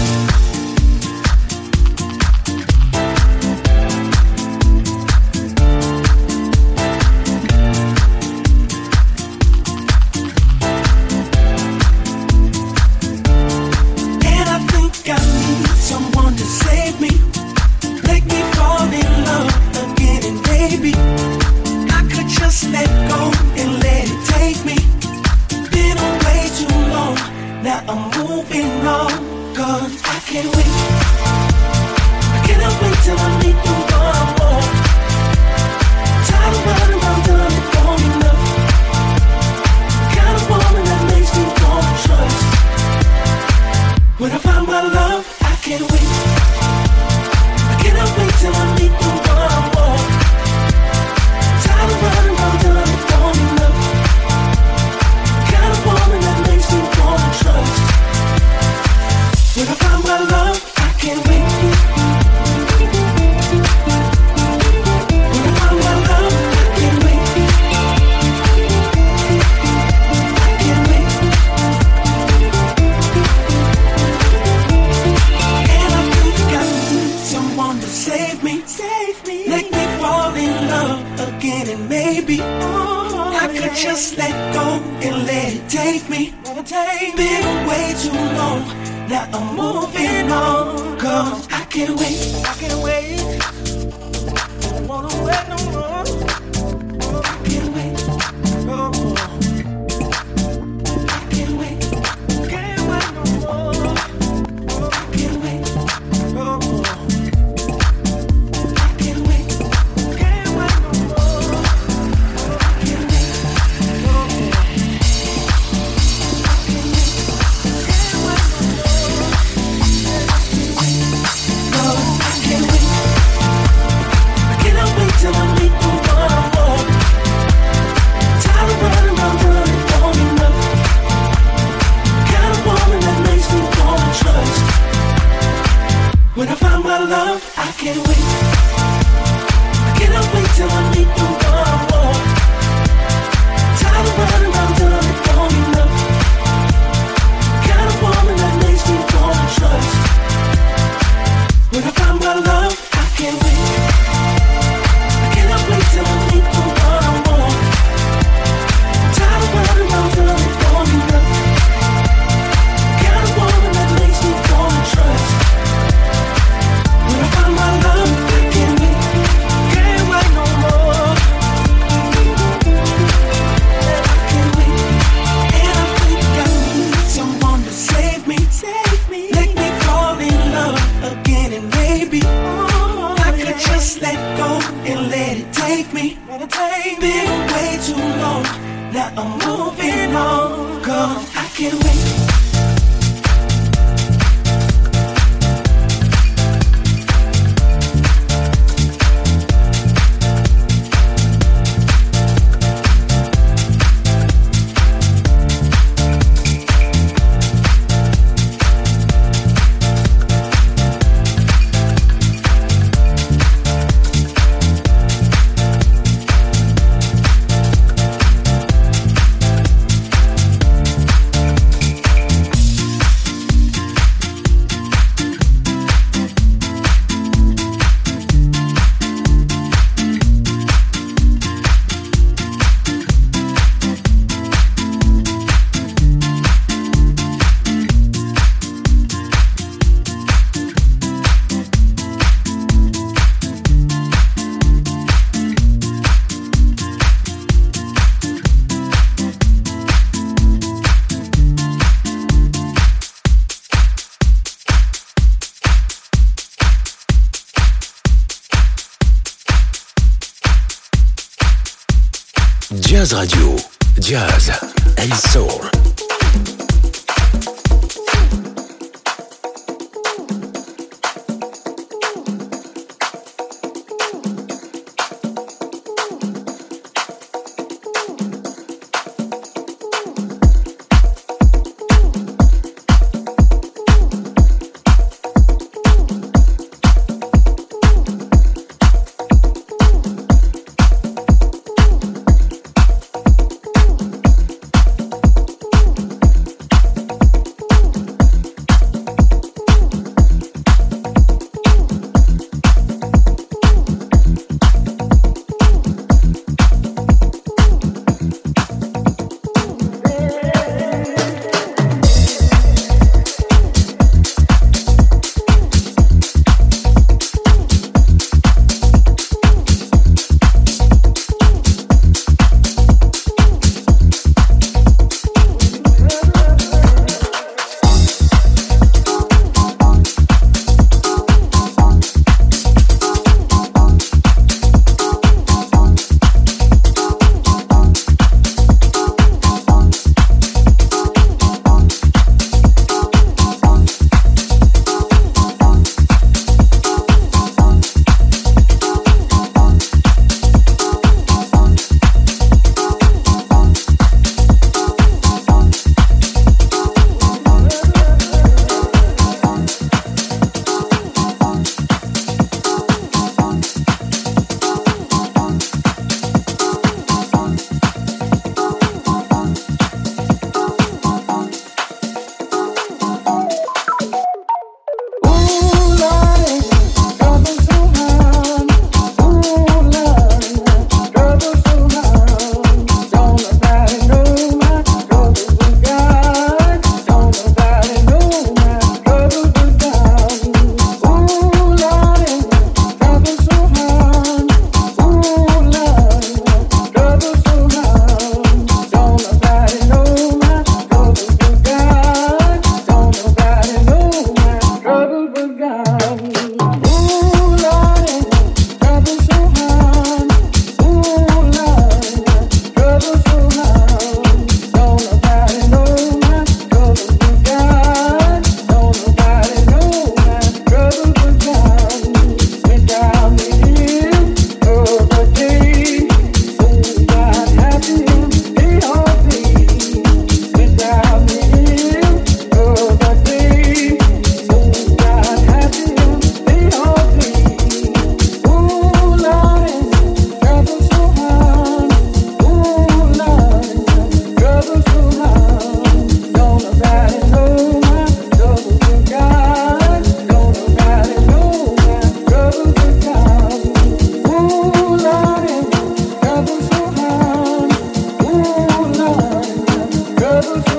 Jazz Radio, Jazz and Soul.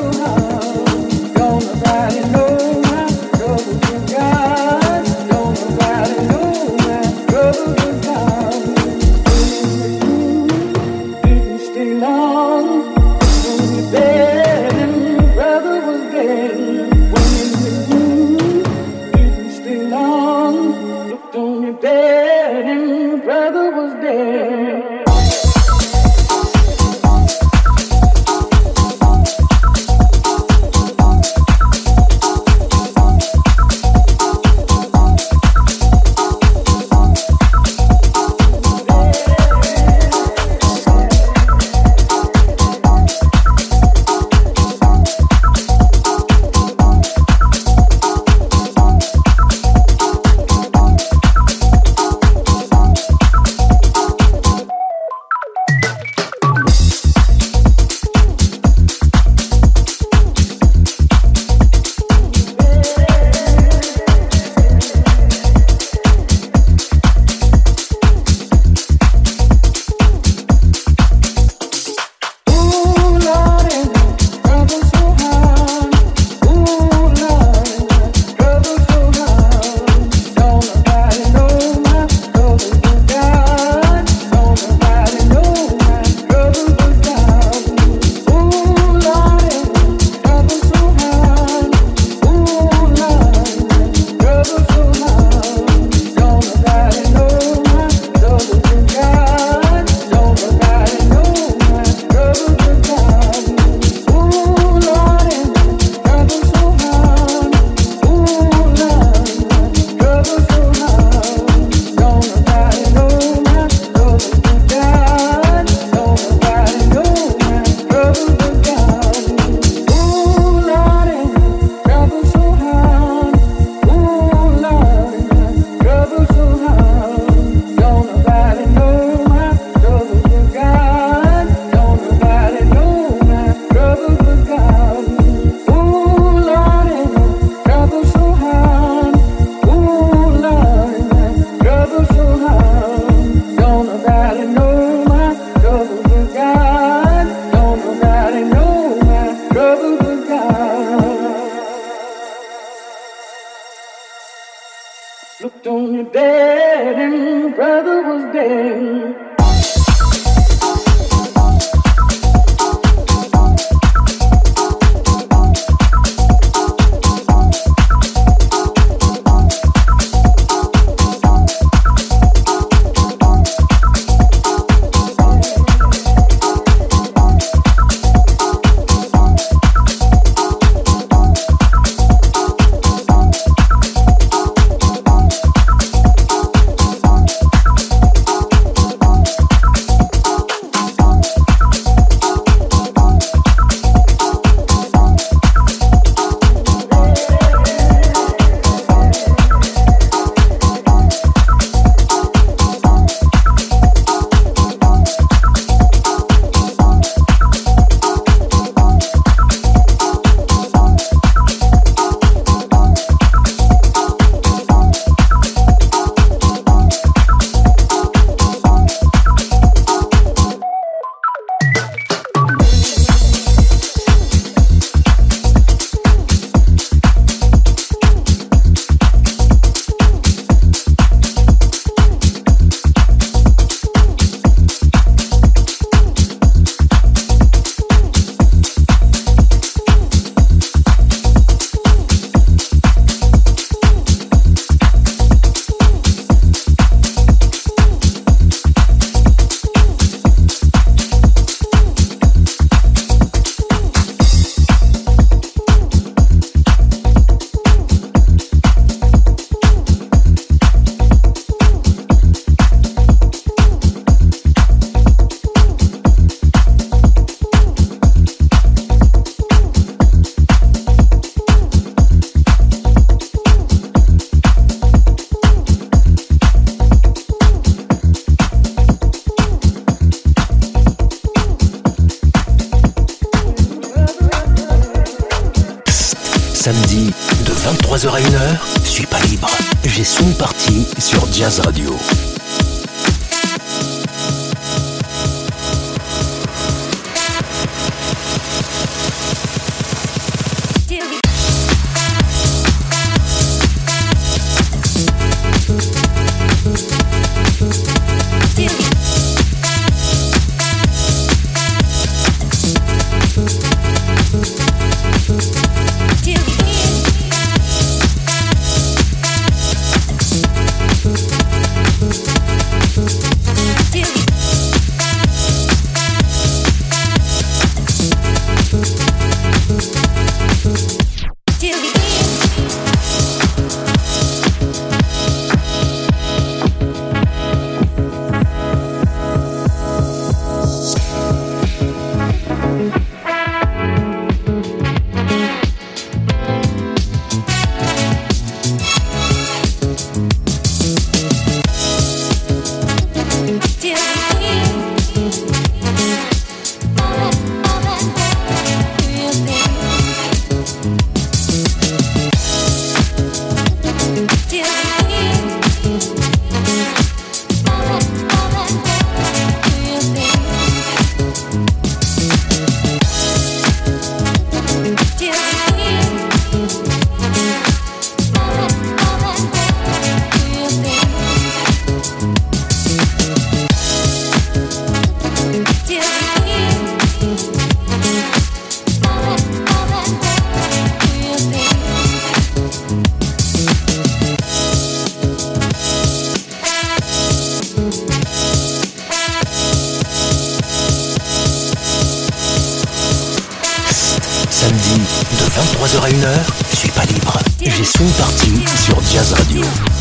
Looked on your dad and brother was dead. Samedi, de vingt-trois heures à une heure, je suis pas libre. J'ai Swing Party sur Jazz Radio. samedi, de vingt-trois heures à une heure, je suis pas libre. J'ai Swing Party sur Jazz Radio.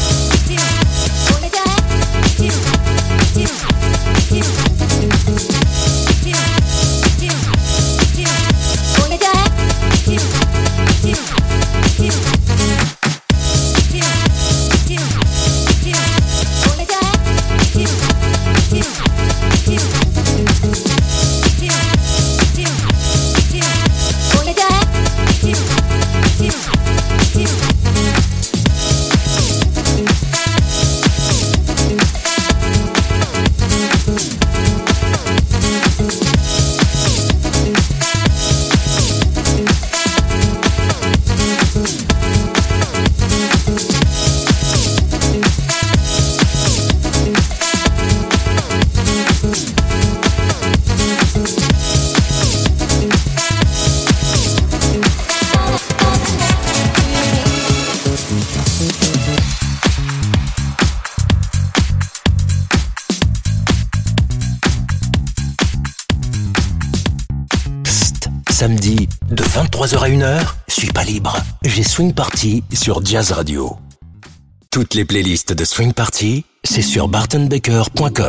Samedi, de vingt-trois heures à une heure, je suis pas libre. J'ai Swing Party sur Jazz Radio. Toutes les playlists de Swing Party, c'est sur barton baker point com.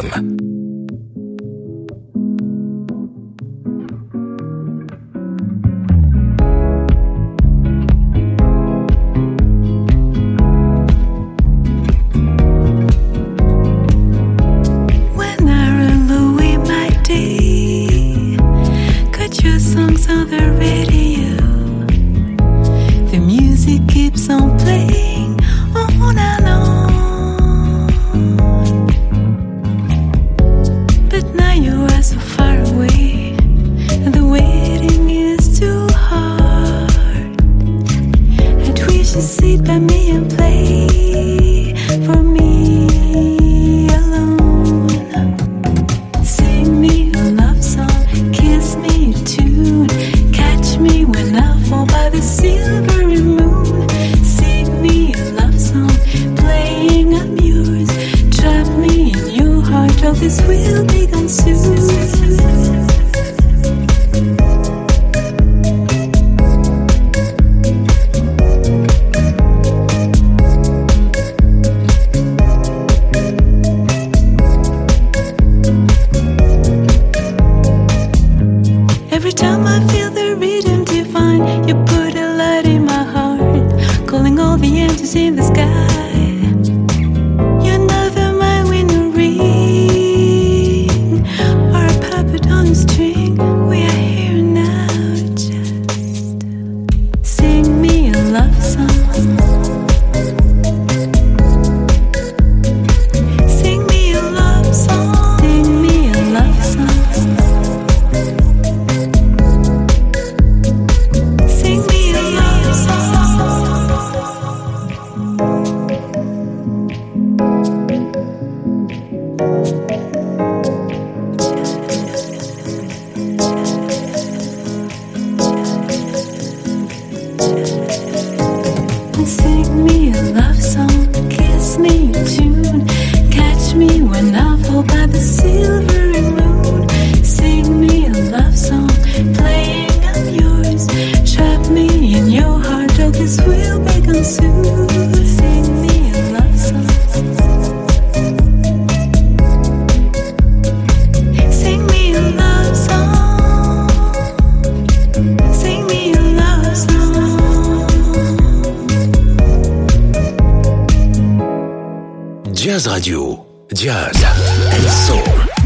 Jazz Radio, Jazz and Soul.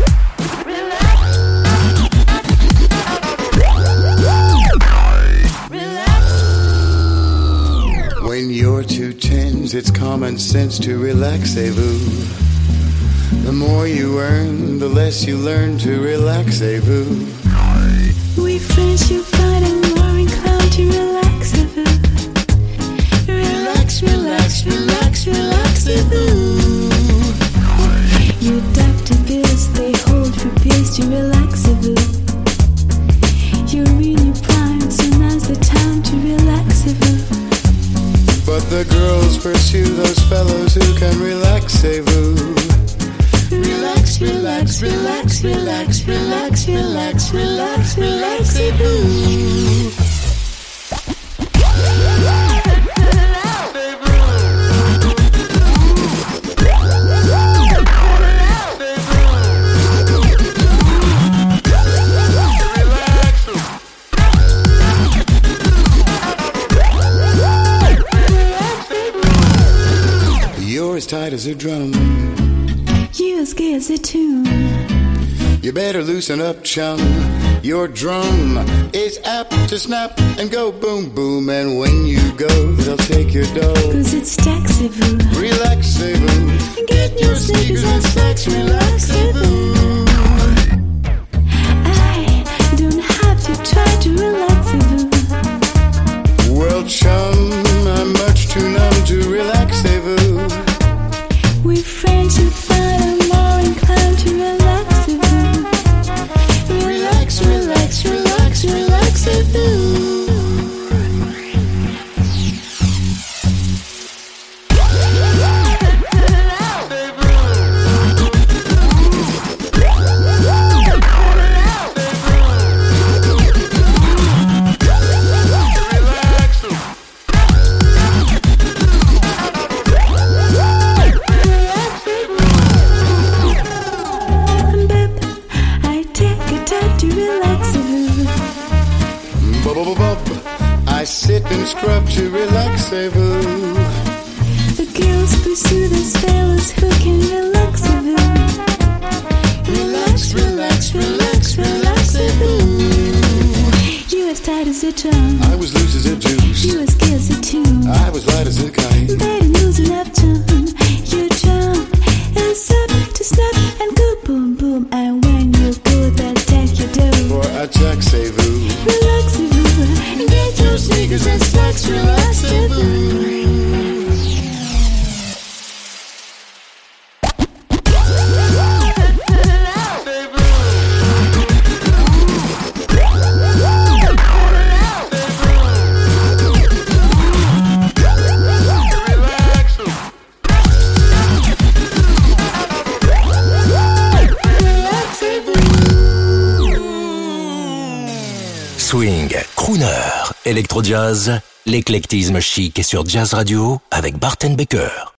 When you're too tense, it's common sense to relaxez-vous. The more you earn, the less you learn to relaxez-vous. We friends you find it more inclined to relaxez-vous. Relax, relax, relax, relaxez-vous. Your doctor bills, they hold for pills to relaxez-vous. You're in your prime, so now's the time to relaxez-vous. But the girls pursue those fellows who can relaxez-vous. Relax, relax, relax, relax, relax, relax, relax, relaxez-vous. tight as a drum. You as gay as a tune. You better loosen up, chum. Your drum is apt to snap and go boom boom. And when you go, they'll take your dough. Cause it's taxable. Relaxable. Get your sneakers and slacks, relaxable. I don't have to try to relaxable. Well, chum, I'm much too numb to relaxable. With friends you find I'm more inclined to relaxable. Relax, relax, relax, relaxable. I sit and scrub to relaxable. The girls pursue those fellas who can relaxable. Relax, relax, relax, relaxable. You as tight as a drum. I was loose as a juice. You as gay as a tune. I was light as a kite. Better loosen up, chum. Your drum is up to snap and go boom boom. And when you go, they'll take your dough. For a taxable. Relaxable. Get your sneakers and slacks, relaxable. Swing, crooner, électro-jazz, l'éclectisme chic est sur Jazz Radio avec Barton Baker.